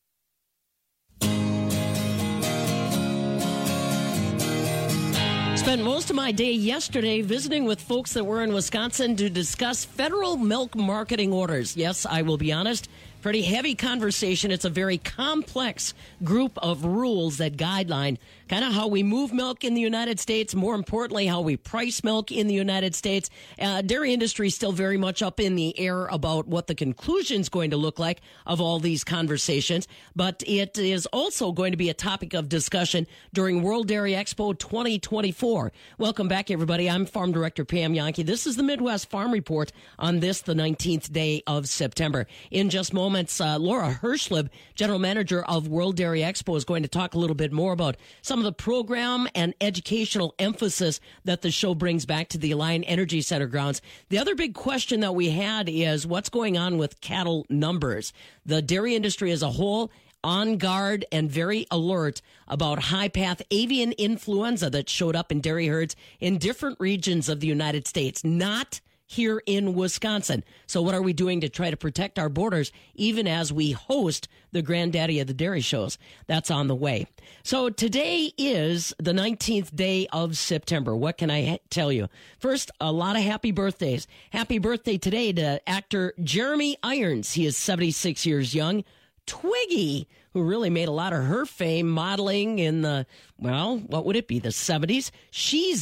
[SPEAKER 17] Spent most of my day yesterday visiting with folks that were in Wisconsin to discuss federal milk marketing orders. Yes, I will be honest, pretty heavy conversation. It's a very complex group of rules that guideline kind of how we move milk in the United States, more importantly, how we price milk in the United States. Dairy industry is still very much up in the air about what the conclusion is going to look like of all these conversations, but it is also going to be a topic of discussion during World Dairy Expo 2024. Welcome back, everybody. I'm Farm Director Pam Yankee. This is the Midwest Farm Report on this, the 19th day of September. In just moments, Laura Hirschleb, General Manager of World Dairy Expo, is going to talk a little bit more about some of the program and educational emphasis that the show brings back to the Alliant Energy Center grounds. The other big question that we had is what's going on with cattle numbers. The dairy industry as a whole on guard and very alert about high-path avian influenza that showed up in dairy herds in different regions of the United States, not here in Wisconsin. So what are we doing to try to protect our borders even as we host the granddaddy of the dairy shows? That's on the way. So today is the 19th day of September. What can I tell you? First, a lot of happy birthdays. Happy birthday today to actor Jeremy Irons. He is 76 years young. Twiggy, who really made a lot of her fame modeling in the, well, what would it be, the 70s? She's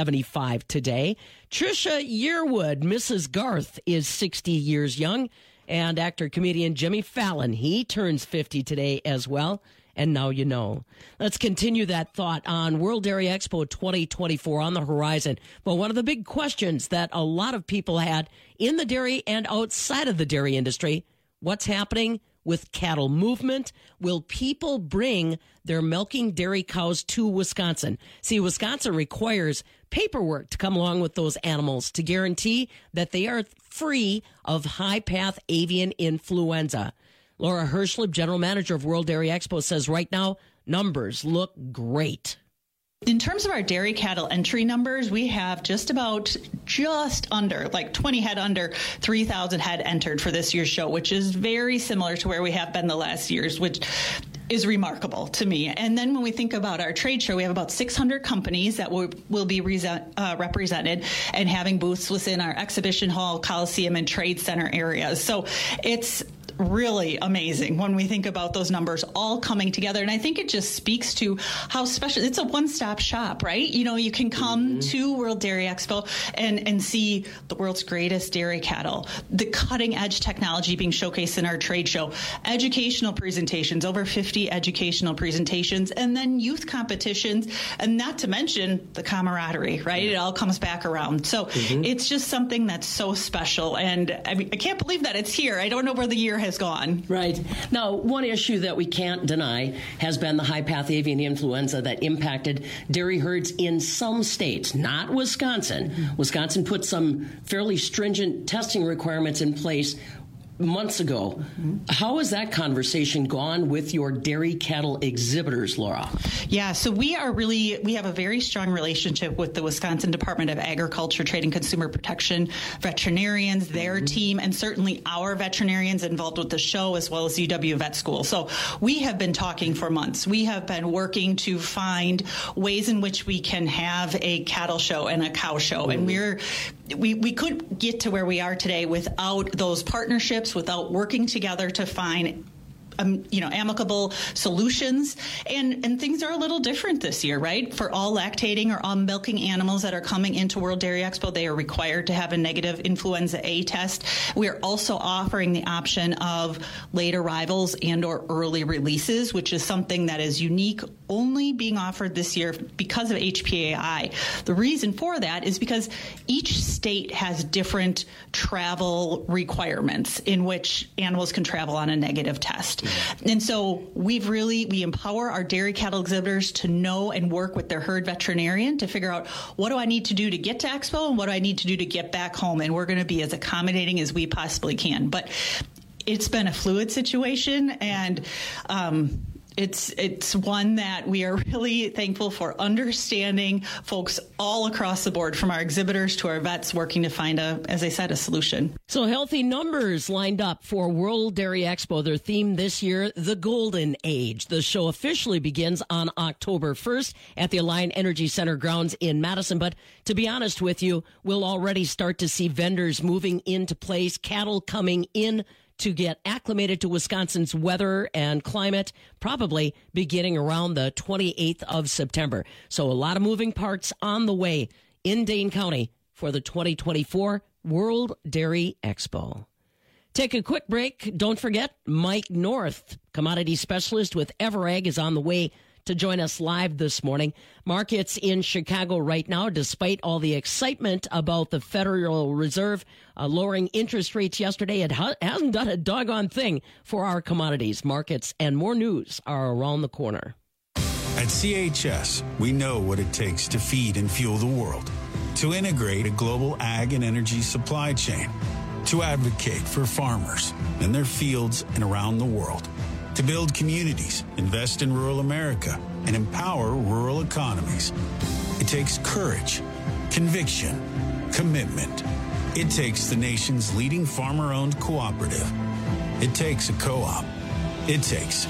[SPEAKER 17] 75 today. Trisha Yearwood, Mrs. Garth, is 60 years young. And actor-comedian Jimmy Fallon, he turns 50 today as well. And now you know. Let's continue that thought on World Dairy Expo 2024 on the horizon. But one of the big questions that a lot of people had in the dairy and outside of the dairy industry, what's happening with cattle movement? Will people bring their milking dairy cows to Wisconsin? See, Wisconsin requires paperwork to come along with those animals to guarantee that they are free of high-path avian influenza. Laura Hirschleb, General Manager of World Dairy Expo, says right now, numbers look great.
[SPEAKER 18] In terms of our dairy cattle entry numbers, we have just under, like 20 head under 3,000 head entered for this year's show, which is very similar to where we have been the last years, which is remarkable to me. And then when we think about our trade show, we have about 600 companies that will be represented and having booths within our exhibition hall, Coliseum, and trade center areas. So it's really amazing when we think about those numbers all coming together. And I think it just speaks to how special, it's a one-stop shop, right? You know, you can come to World Dairy Expo and see the world's greatest dairy cattle, the cutting edge technology being showcased in our trade show, educational presentations, over 50 educational presentations, and then youth competitions, and not to mention the camaraderie, right? It all comes back around. So it's just something that's so special. And I mean, I can't believe that it's here. I don't know where the year has gone.
[SPEAKER 17] Right. Now, one issue that we can't deny has been the high-path avian influenza that impacted dairy herds in some states, not Wisconsin. Mm-hmm. Wisconsin put some fairly stringent testing requirements in place months ago. Mm-hmm. How has that conversation gone with your dairy cattle exhibitors, Laura?
[SPEAKER 18] Yeah, so we have a very strong relationship with the Wisconsin Department of Agriculture, Trade and Consumer Protection, veterinarians, their team, and certainly our veterinarians involved with the show, as well as UW Vet School. So we have been talking for months. We have been working to find ways in which we can have a cattle show and a cow show. And we couldn't get to where we are today without those partnerships, without working together to find amicable solutions. And things are a little different this year, right? For all lactating or all milking animals that are coming into World Dairy Expo, they are required to have a negative influenza A test. We are also offering the option of late arrivals and or early releases, which is something that is unique, only being offered this year because of HPAI. The reason for that is because each state has different travel requirements in which animals can travel on a negative test. And so we empower our dairy cattle exhibitors to know and work with their herd veterinarian to figure out, what do I need to do to get to Expo and what do I need to do to get back home? And we're going to be as accommodating as we possibly can. But it's been a fluid situation, and it's one that we are really thankful for understanding folks all across the board, from our exhibitors to our vets, working to find as I said, a solution.
[SPEAKER 17] So healthy numbers lined up for World Dairy Expo. Their theme this year, the Golden Age. The show officially begins on October 1st at the Alliant Energy Center grounds in Madison. But to be honest with you, we'll already start to see vendors moving into place, cattle coming in to get acclimated to Wisconsin's weather and climate, probably beginning around the 28th of September. So a lot of moving parts on the way in Dane County for the 2024 World Dairy Expo. Take a quick break. Don't forget, Mike North, commodity specialist with Everag, is on the way to join us live this morning. Markets in Chicago right now, despite all the excitement about the Federal Reserve lowering interest rates yesterday, it hasn't done a doggone thing for our commodities. Markets and more news are around the corner.
[SPEAKER 2] At CHS, we know what it takes to feed and fuel the world, to integrate a global ag and energy supply chain, to advocate for farmers in their fields and around the world, to build communities, invest in rural America, and empower rural economies. It takes courage, conviction, commitment. It takes the nation's leading farmer-owned cooperative. It takes a co-op. It takes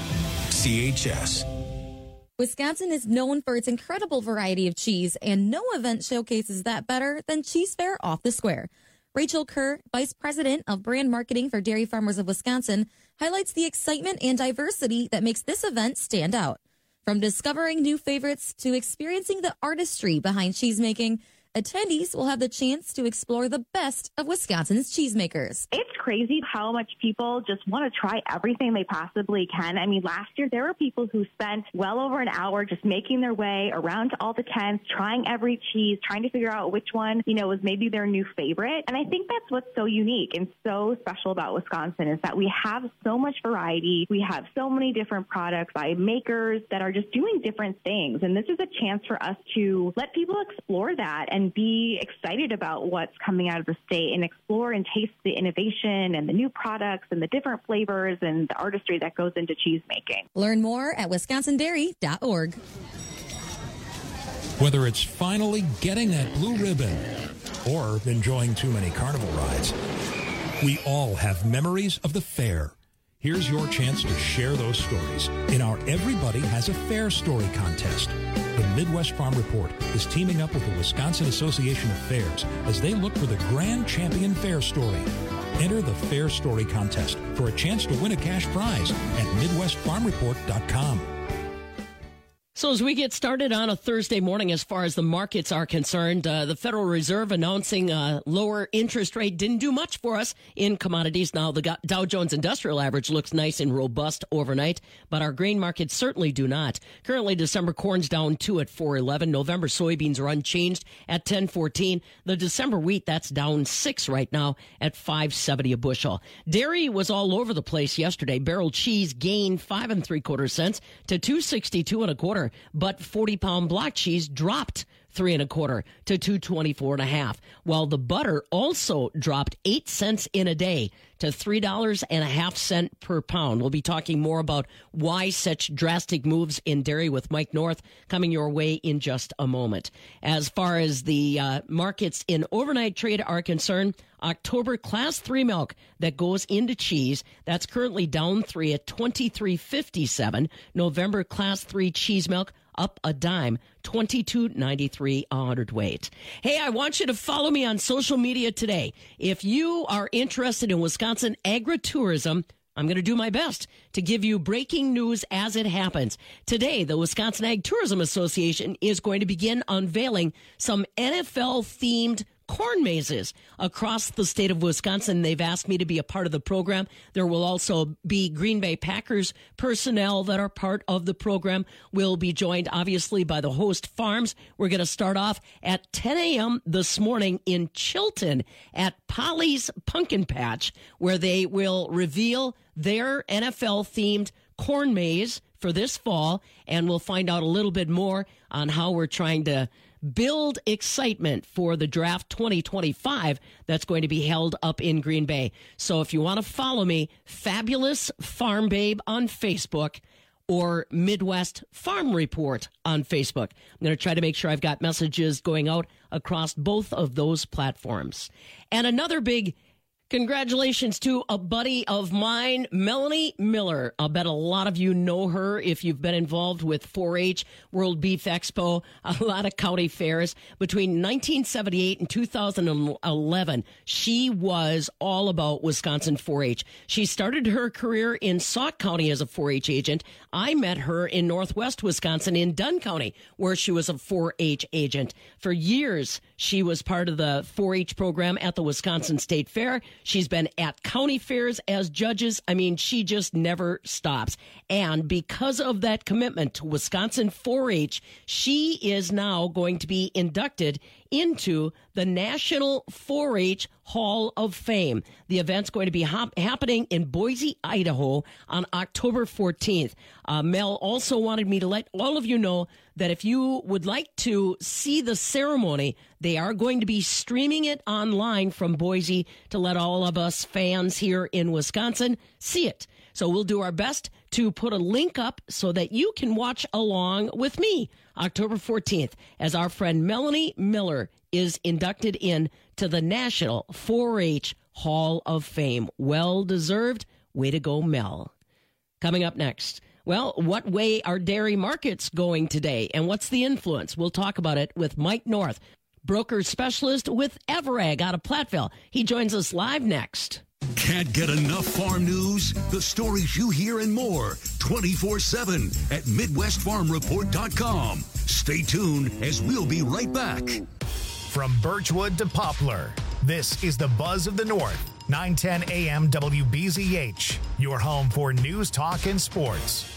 [SPEAKER 2] CHS.
[SPEAKER 7] Wisconsin is known for its incredible variety of cheese, and no event showcases that better than Cheese Fair Off the Square. Rachel Kerr, Vice President of Brand Marketing for Dairy Farmers of Wisconsin, highlights the excitement and diversity that makes this event stand out. From discovering new favorites to experiencing the artistry behind cheesemaking, attendees will have the chance to explore the best of Wisconsin's cheesemakers.
[SPEAKER 19] It's crazy how much people just want to try everything they possibly can. I mean, last year there were people who spent well over an hour just making their way around to all the tents, trying every cheese, trying to figure out which one, was maybe their new favorite. And I think that's what's so unique and so special about Wisconsin, is that we have so much variety. We have so many different products by makers that are just doing different things. And this is a chance for us to let people explore that and be excited about what's coming out of the state and explore and taste the innovation and the new products and the different flavors and the artistry that goes into cheese making.
[SPEAKER 7] Learn more at wisconsindairy.org.
[SPEAKER 20] Whether it's finally getting that blue ribbon or enjoying too many carnival rides, we all have memories of the fair. Here's your chance to share those stories in our Everybody Has a Fair Story contest. The Midwest Farm Report is teaming up with the Wisconsin Association of Fairs as they look for the Grand Champion Fair Story. Enter the Fair Story contest for a chance to win a cash prize at MidwestFarmReport.com.
[SPEAKER 17] So as we get started on a Thursday morning, as far as the markets are concerned, the Federal Reserve announcing a lower interest rate didn't do much for us in commodities. Now, the Dow Jones Industrial Average looks nice and robust overnight, but our grain markets certainly do not. Currently, December corn's down 2 at 4.11. November soybeans are unchanged at 10.14. The December wheat, that's down 6 right now at 5.70 a bushel. Dairy was all over the place yesterday. Barrel cheese gained 5 3/4 cents to 2.62 1/4. But 40-pound block cheese dropped 3 1/4 to 2.24 1/2, while the butter also dropped 8 cents in a day to $3.50 per pound. We'll be talking more about why such drastic moves in dairy with Mike North coming your way in just a moment. As far as the markets in overnight trade are concerned, October Class 3 milk that goes into cheese, that's currently down 3 at 23.57. November Class 3 cheese milk up a dime, $22.93 a hundredweight. Hey, I want you to follow me on social media today. If you are interested in Wisconsin agritourism, I'm going to do my best to give you breaking news as it happens. Today, the Wisconsin Ag Tourism Association is going to begin unveiling some NFL-themed corn mazes across the state of Wisconsin. They've asked me to be a part of the program. There will also be Green Bay Packers personnel that are part of the program. We'll be joined, obviously, by the host farms. We're going to start off at 10 a.m. this morning in Chilton at Polly's Pumpkin Patch, where they will reveal their NFL-themed corn maze for this fall, and we'll find out a little bit more on how we're trying to build excitement for the draft 2025 that's going to be held up in Green Bay. So if you want to follow me, Fabulous Farm Babe on Facebook or Midwest Farm Report on Facebook. I'm going to try to make sure I've got messages going out across both of those platforms. And another big congratulations to a buddy of mine, Melanie Miller. I'll bet a lot of you know her if you've been involved with 4-H, World Beef Expo, a lot of county fairs. Between 1978 and 2011, she was all about Wisconsin 4-H. She started her career in Sauk County as a 4-H agent. I met her in Northwest Wisconsin in Dunn County, where she was a 4-H agent. For years, she was part of the 4-H program at the Wisconsin State Fair. She's been at county fairs as judges. I mean, she just never stops. And because of that commitment to Wisconsin 4-H, she is now going to be inducted into the National 4-H Hall of Fame. The event's going to be happening in Boise, Idaho on October 14th. Mel also wanted me to let all of you know that if you would like to see the ceremony, they are going to be streaming it online from Boise to let all of us fans here in Wisconsin see it. So we'll do our best to put a link up so that you can watch along with me October 14th as our friend Melanie Miller is inducted in to the National 4-H Hall of Fame. Well deserved. Way to go, Mel. Coming up next. Well, what way are dairy markets going today, and what's the influence? We'll talk about it with Mike North, broker specialist with Everag out of Platteville. He joins us live next.
[SPEAKER 6] Can't get enough farm news? The stories you hear and more 24/7 at MidwestFarmReport.com. Stay tuned as we'll be right back.
[SPEAKER 3] From Birchwood to Poplar, this is the Buzz of the North. 910 AM WBZH, your home for news, talk, and sports.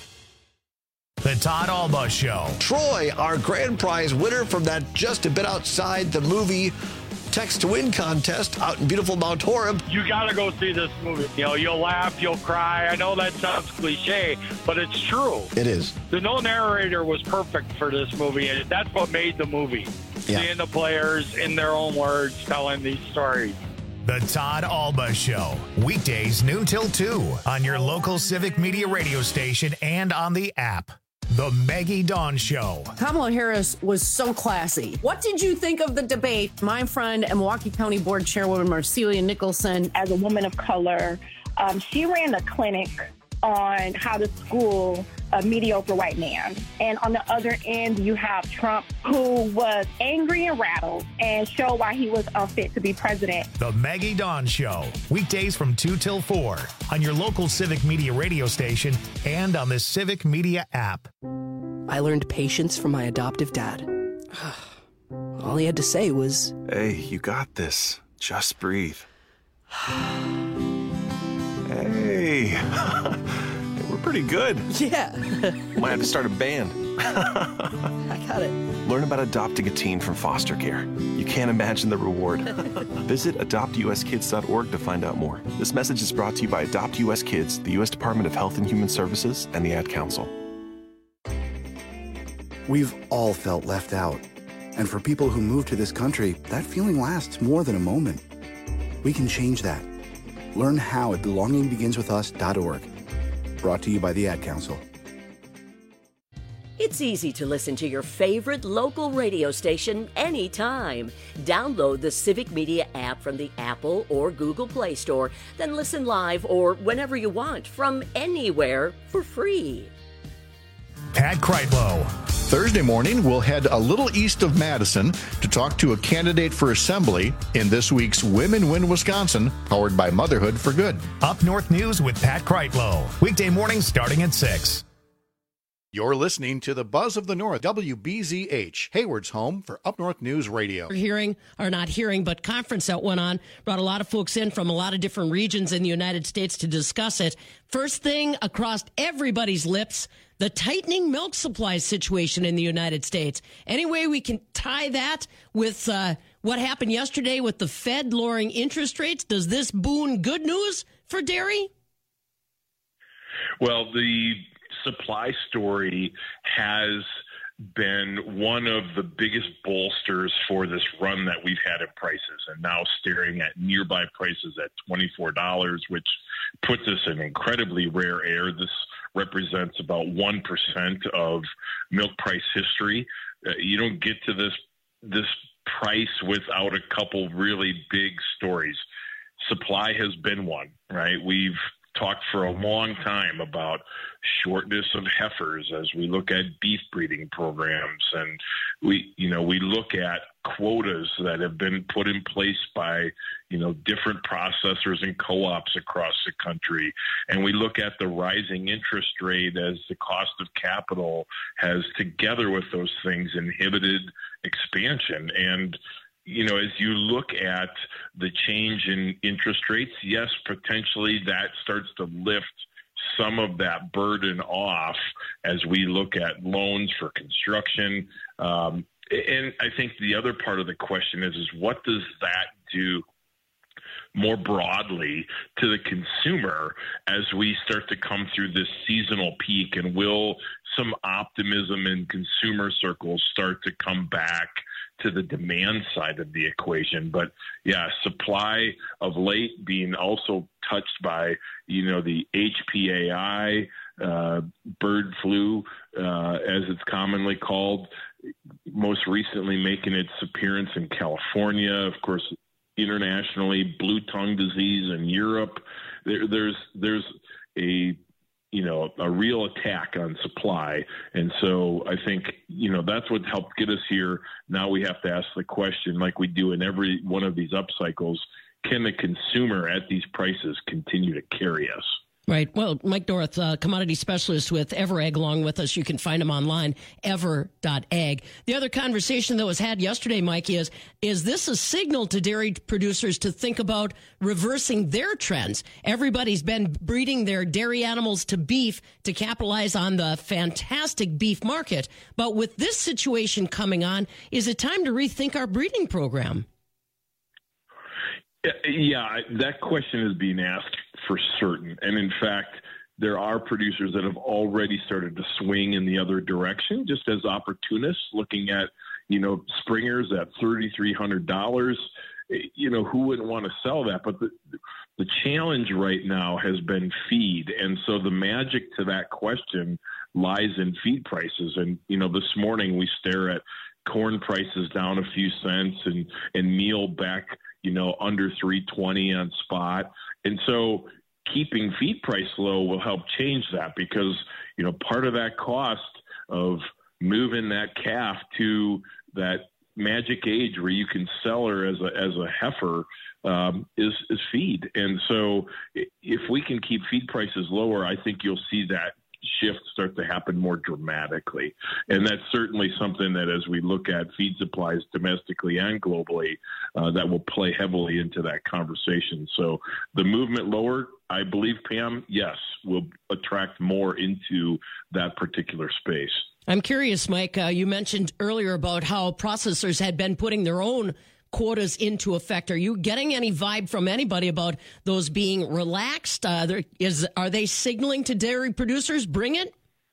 [SPEAKER 3] The Todd Alba Show.
[SPEAKER 4] Troy, our grand prize winner from that just a bit outside the movie Text to Win contest out in beautiful Mount Horeb.
[SPEAKER 21] You got to go see this movie. You know, you'll laugh, you'll cry. I know that sounds cliche, but it's true.
[SPEAKER 4] It is.
[SPEAKER 21] The no narrator was perfect for this movie, and that's what made the movie.
[SPEAKER 4] Yeah.
[SPEAKER 21] Seeing the players in their own words telling these stories.
[SPEAKER 3] The Todd Alba Show, weekdays noon till 2 on your local Civic Media radio station and on the app. The Maggie Dawn Show.
[SPEAKER 22] Kamala Harris was so classy. What did you think of the debate? My friend and Milwaukee County Board Chairwoman Marcelia Nicholson.
[SPEAKER 23] As a woman of color, she ran a clinic
[SPEAKER 8] on how to school a mediocre white man. And on the other end, you have Trump, who was angry and rattled and showed why he was unfit to be president.
[SPEAKER 3] The Maggie Dawn Show, weekdays from 2 till 4 on your local Civic Media radio station and on the Civic Media app.
[SPEAKER 9] I learned patience from my adoptive dad. All he had to say was,
[SPEAKER 10] "Hey, you got this. Just breathe." Hey, we're pretty good.
[SPEAKER 9] Yeah.
[SPEAKER 10] Might have to start a band.
[SPEAKER 9] I got it.
[SPEAKER 10] Learn about adopting a teen from foster care. You can't imagine the reward. Visit adoptuskids.org to find out more. This message is brought to you by Adopt US Kids, the U.S. Department of Health and Human Services, and the Ad Council.
[SPEAKER 23] We've all felt left out. And for people who move to this country, that feeling lasts more than a moment. We can change that. Learn how at belongingbeginswithus.org. Brought to you by the Ad Council.
[SPEAKER 24] It's easy to listen to your favorite local radio station anytime. Download the Civic Media app from the Apple or Google Play Store, then listen live or whenever you want from anywhere for free.
[SPEAKER 3] Pat Kreitlow.
[SPEAKER 26] Thursday morning, we'll head a little east of Madison to talk to a candidate for assembly in this week's Women Win Wisconsin, powered by Motherhood for Good.
[SPEAKER 3] Up North News with Pat Kreitlow. Weekday mornings starting at 6.
[SPEAKER 26] You're listening to the Buzz of the North, WBZH, Hayward's home for Up North News Radio.
[SPEAKER 17] But conference that went on, brought a lot of folks in from a lot of different regions in the United States to discuss it. First thing across everybody's lips, the tightening milk supply situation in the United States. Any way we can tie that with what happened yesterday with the Fed lowering interest rates? Does this boon good news for dairy?
[SPEAKER 27] Well, the supply story has been one of the biggest bolsters for this run that we've had in prices, and now staring at nearby prices at $24, which puts us in incredibly rare air. This represents about 1% of milk price history. You don't get to this price without a couple really big stories. Supply has been one, right? We've talked for a long time about shortness of heifers as we look at beef breeding programs, and we look at quotas that have been put in place by different processors and co-ops across the country, and we look at the rising interest rate as the cost of capital has, together with those things, inhibited expansion. And as you look at the change in interest rates, yes, potentially that starts to lift some of that burden off as we look at loans for construction. And I think the other part of the question is what does that do more broadly to the consumer as we start to come through this seasonal peak? And will some optimism in consumer circles start to come back to the demand side of the equation? But yeah, supply of late being also touched by, the HPAI, bird flu, as it's commonly called, most recently making its appearance in California, of course, internationally, blue tongue disease in Europe. There's a real attack on supply. And so I think, that's what helped get us here. Now we have to ask the question, like we do in every one of these up cycles, can the consumer at these prices continue to carry us?
[SPEAKER 17] Right. Well, Mike North, commodity specialist with EverAg, along with us. You can find him online, ever.ag. The other conversation that was had yesterday, Mike, is this a signal to dairy producers to think about reversing their trends? Everybody's been breeding their dairy animals to beef to capitalize on the fantastic beef market. But with this situation coming on, is it time to rethink our breeding program?
[SPEAKER 27] Yeah, that question is being asked for certain. And in fact, there are producers that have already started to swing in the other direction, just as opportunists looking at, springers at $3,300. Who wouldn't want to sell that? But the challenge right now has been feed. And so the magic to that question lies in feed prices. And, this morning we stare at corn prices down a few cents and meal back, under $3.20 on spot. And so keeping feed price low will help change that, because, you know, part of that cost of moving that calf to that magic age where you can sell her as a heifer is feed. And so if we can keep feed prices lower, I think you'll see that shift start to happen more dramatically. And that's certainly something that, as we look at feed supplies domestically and globally, that will play heavily into that conversation. So the movement lower, I believe, Pam, yes, will attract more into that particular space.
[SPEAKER 17] I'm curious, Mike, you mentioned earlier about how processors had been putting their own quotas into effect. Are you getting any vibe from anybody about those being relaxed? Are they signaling to dairy producers, bring it?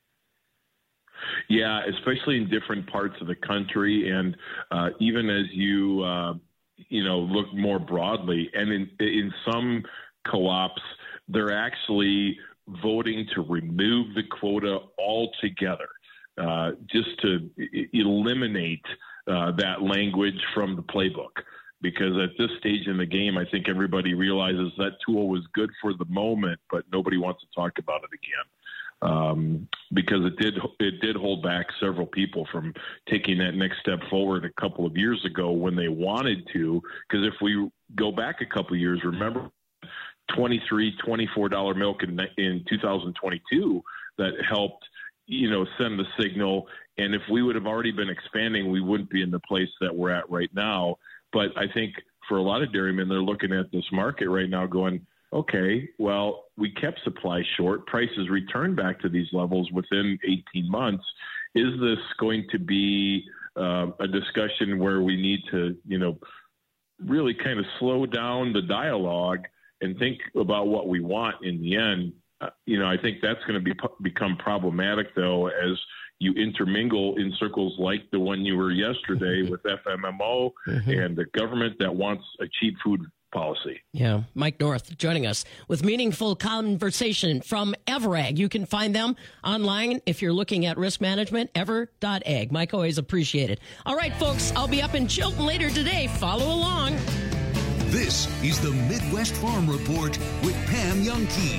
[SPEAKER 27] Yeah, especially in different parts of the country. And even as you look more broadly, and in some co-ops, they're actually voting to remove the quota altogether, just to eliminate that language from the playbook. Because at this stage in the game, I think everybody realizes that tool was good for the moment, but nobody wants to talk about it again. Because it did hold back several people from taking that next step forward a couple of years ago when they wanted to. Because if we go back a couple of years, remember $23, $24 milk in 2022 that helped, send the signal. And if we would have already been expanding, we wouldn't be in the place that we're at right now. But I think for a lot of dairymen, they're looking at this market right now going, okay, well, we kept supply short. Prices returned back to these levels within 18 months. Is this going to be a discussion where we need to, really kind of slow down the dialogue and think about what we want in the end? I think that's going to become problematic, though, as you intermingle in circles like the one you were yesterday with FMMO and the government that wants a cheap food policy.
[SPEAKER 17] Yeah. Mike North joining us with meaningful conversation from Everag. You can find them online if you're looking at risk management, ever.ag. Mike, always appreciate it. All right, folks, I'll be up in Chilton later today. Follow along.
[SPEAKER 6] This is the Midwest Farm Report with Pam Youngkey.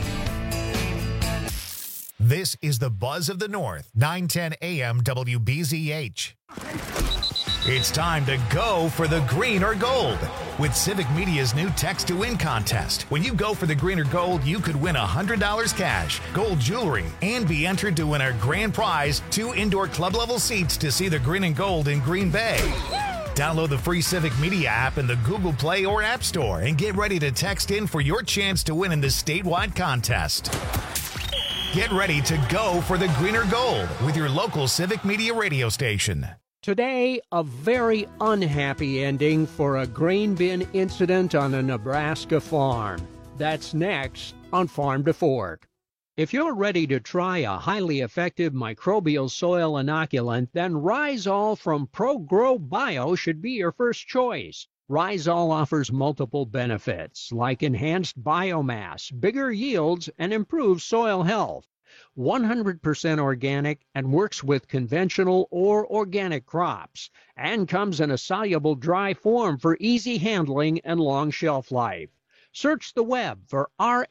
[SPEAKER 3] This is the Buzz of the North, 910 AM WBZH. It's time to go for the green or gold with Civic Media's new Text to Win contest. When you go for the green or gold, you could win $100 cash, gold jewelry, and be entered to win our grand prize, 2 indoor club-level seats to see the green and gold in Green Bay. Download the free Civic Media app in the Google Play or App Store and get ready to text in for your chance to win in this statewide contest. Get ready to go for the green or gold with your local Civic Media radio station.
[SPEAKER 1] Today, a very unhappy ending for a grain bin incident on a Nebraska farm. That's next on Farm to Fork. If you're ready to try a highly effective microbial soil inoculant, then Rhizol from ProGrow Bio should be your first choice. Rhizol offers multiple benefits like enhanced biomass, bigger yields, and improved soil health. 100% organic and works with conventional or organic crops, and comes in a soluble dry form for easy handling and long shelf life. Search the web for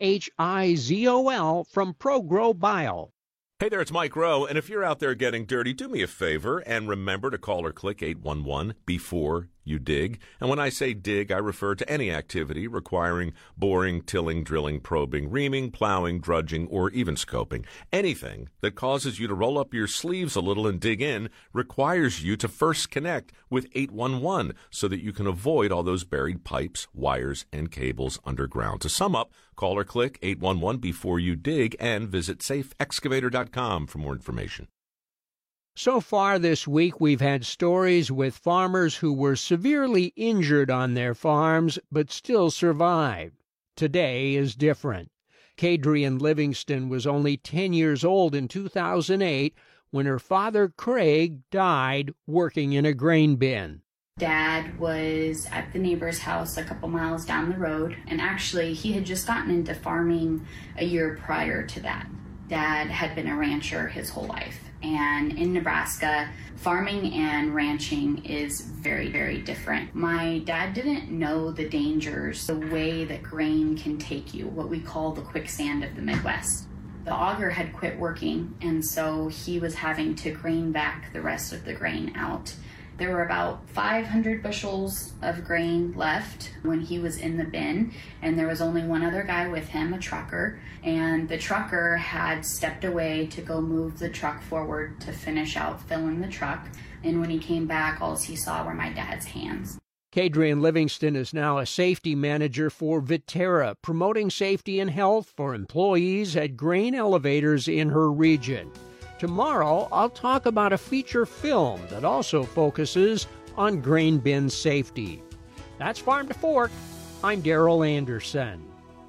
[SPEAKER 1] RHIZOL from ProGrow Bio.
[SPEAKER 5] Hey there, it's Mike Rowe, and if you're out there getting dirty, do me a favor and remember to call or click 811 before you dig. And when I say dig, I refer to any activity requiring boring, tilling, drilling, probing, reaming, plowing, drudging, or even scoping. Anything that causes you to roll up your sleeves a little and dig in requires you to first connect with 811 so that you can avoid all those buried pipes, wires, and cables underground. To sum up, call or click 811 before you dig and visit safeexcavator.com for more information.
[SPEAKER 1] So far this week, we've had stories with farmers who were severely injured on their farms but still survived. Today is different. Kadrian Livingston was only 10 years old in 2008 when her father, Craig, died working in a grain bin.
[SPEAKER 11] Dad was at the neighbor's house a couple miles down the road, and actually he had just gotten into farming a year prior to that. Dad had been a rancher his whole life, And in Nebraska, farming and ranching is very, very different. My dad didn't know the dangers, the way that grain can take you, what we call the quicksand of the Midwest. The auger had quit working, and so he was having to grain back the rest of the grain out. There were about 500 bushels of grain left when he was in the bin, and there was only one other guy with him, a trucker, and the trucker had stepped away to go move the truck forward to finish out filling the truck, and when he came back, all he saw were my dad's hands.
[SPEAKER 1] Kadrian Livingston is now a safety manager for Viterra, promoting safety and health for employees at grain elevators in her region. Tomorrow, I'll talk about a feature film that also focuses on grain bin safety. That's Farm to Fork. I'm Darrell Anderson.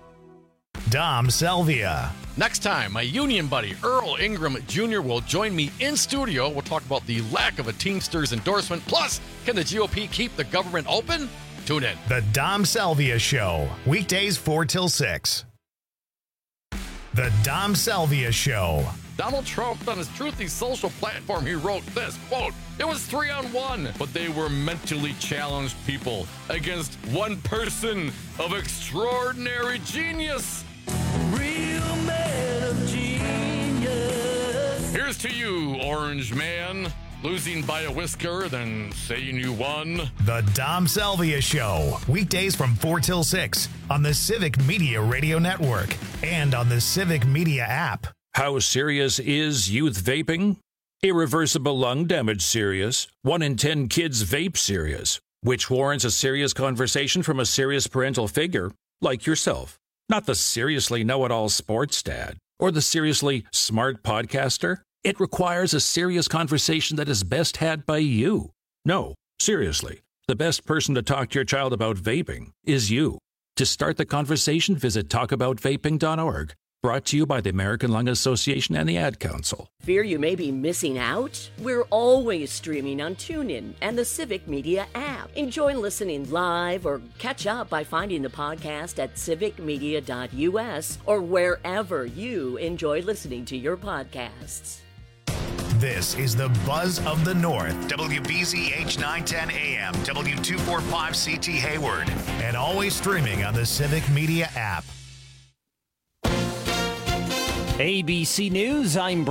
[SPEAKER 3] Dom Salvia.
[SPEAKER 12] Next time, my union buddy Earl Ingram Jr. will join me in studio. We'll talk about the lack of a Teamsters endorsement. Plus, can the GOP keep the government open? Tune in.
[SPEAKER 3] The Dom Salvia Show. Weekdays 4 till 6. The Dom Salvia Show.
[SPEAKER 12] Donald Trump, on his Truthy social platform, he wrote this, quote, "It was 3-on-1, but they were mentally challenged people against one person of extraordinary genius." Real man of genius. Here's to you, Orange Man. Losing by a whisker, then saying you won.
[SPEAKER 3] The Dom Salvia Show. Weekdays from 4 till 6 on the Civic Media Radio Network and on the Civic Media app.
[SPEAKER 13] How serious is youth vaping? Irreversible lung damage serious. 1 in 10 kids vape serious, which warrants a serious conversation from a serious parental figure like yourself. Not the seriously know-it-all sports dad or the seriously smart podcaster. It requires a serious conversation that is best had by you. No, seriously, the best person to talk to your child about vaping is you. To start the conversation, visit talkaboutvaping.org. Brought to you by the American Lung Association and the Ad Council.
[SPEAKER 24] Fear you may be missing out? We're always streaming on TuneIn and the Civic Media app. Enjoy listening live or catch up by finding the podcast at civicmedia.us or wherever you enjoy listening to your podcasts.
[SPEAKER 3] This is the Buzz of the North, WBZH 910 AM, W245 CT Hayward, and always streaming on the Civic Media app.
[SPEAKER 14] ABC News, I'm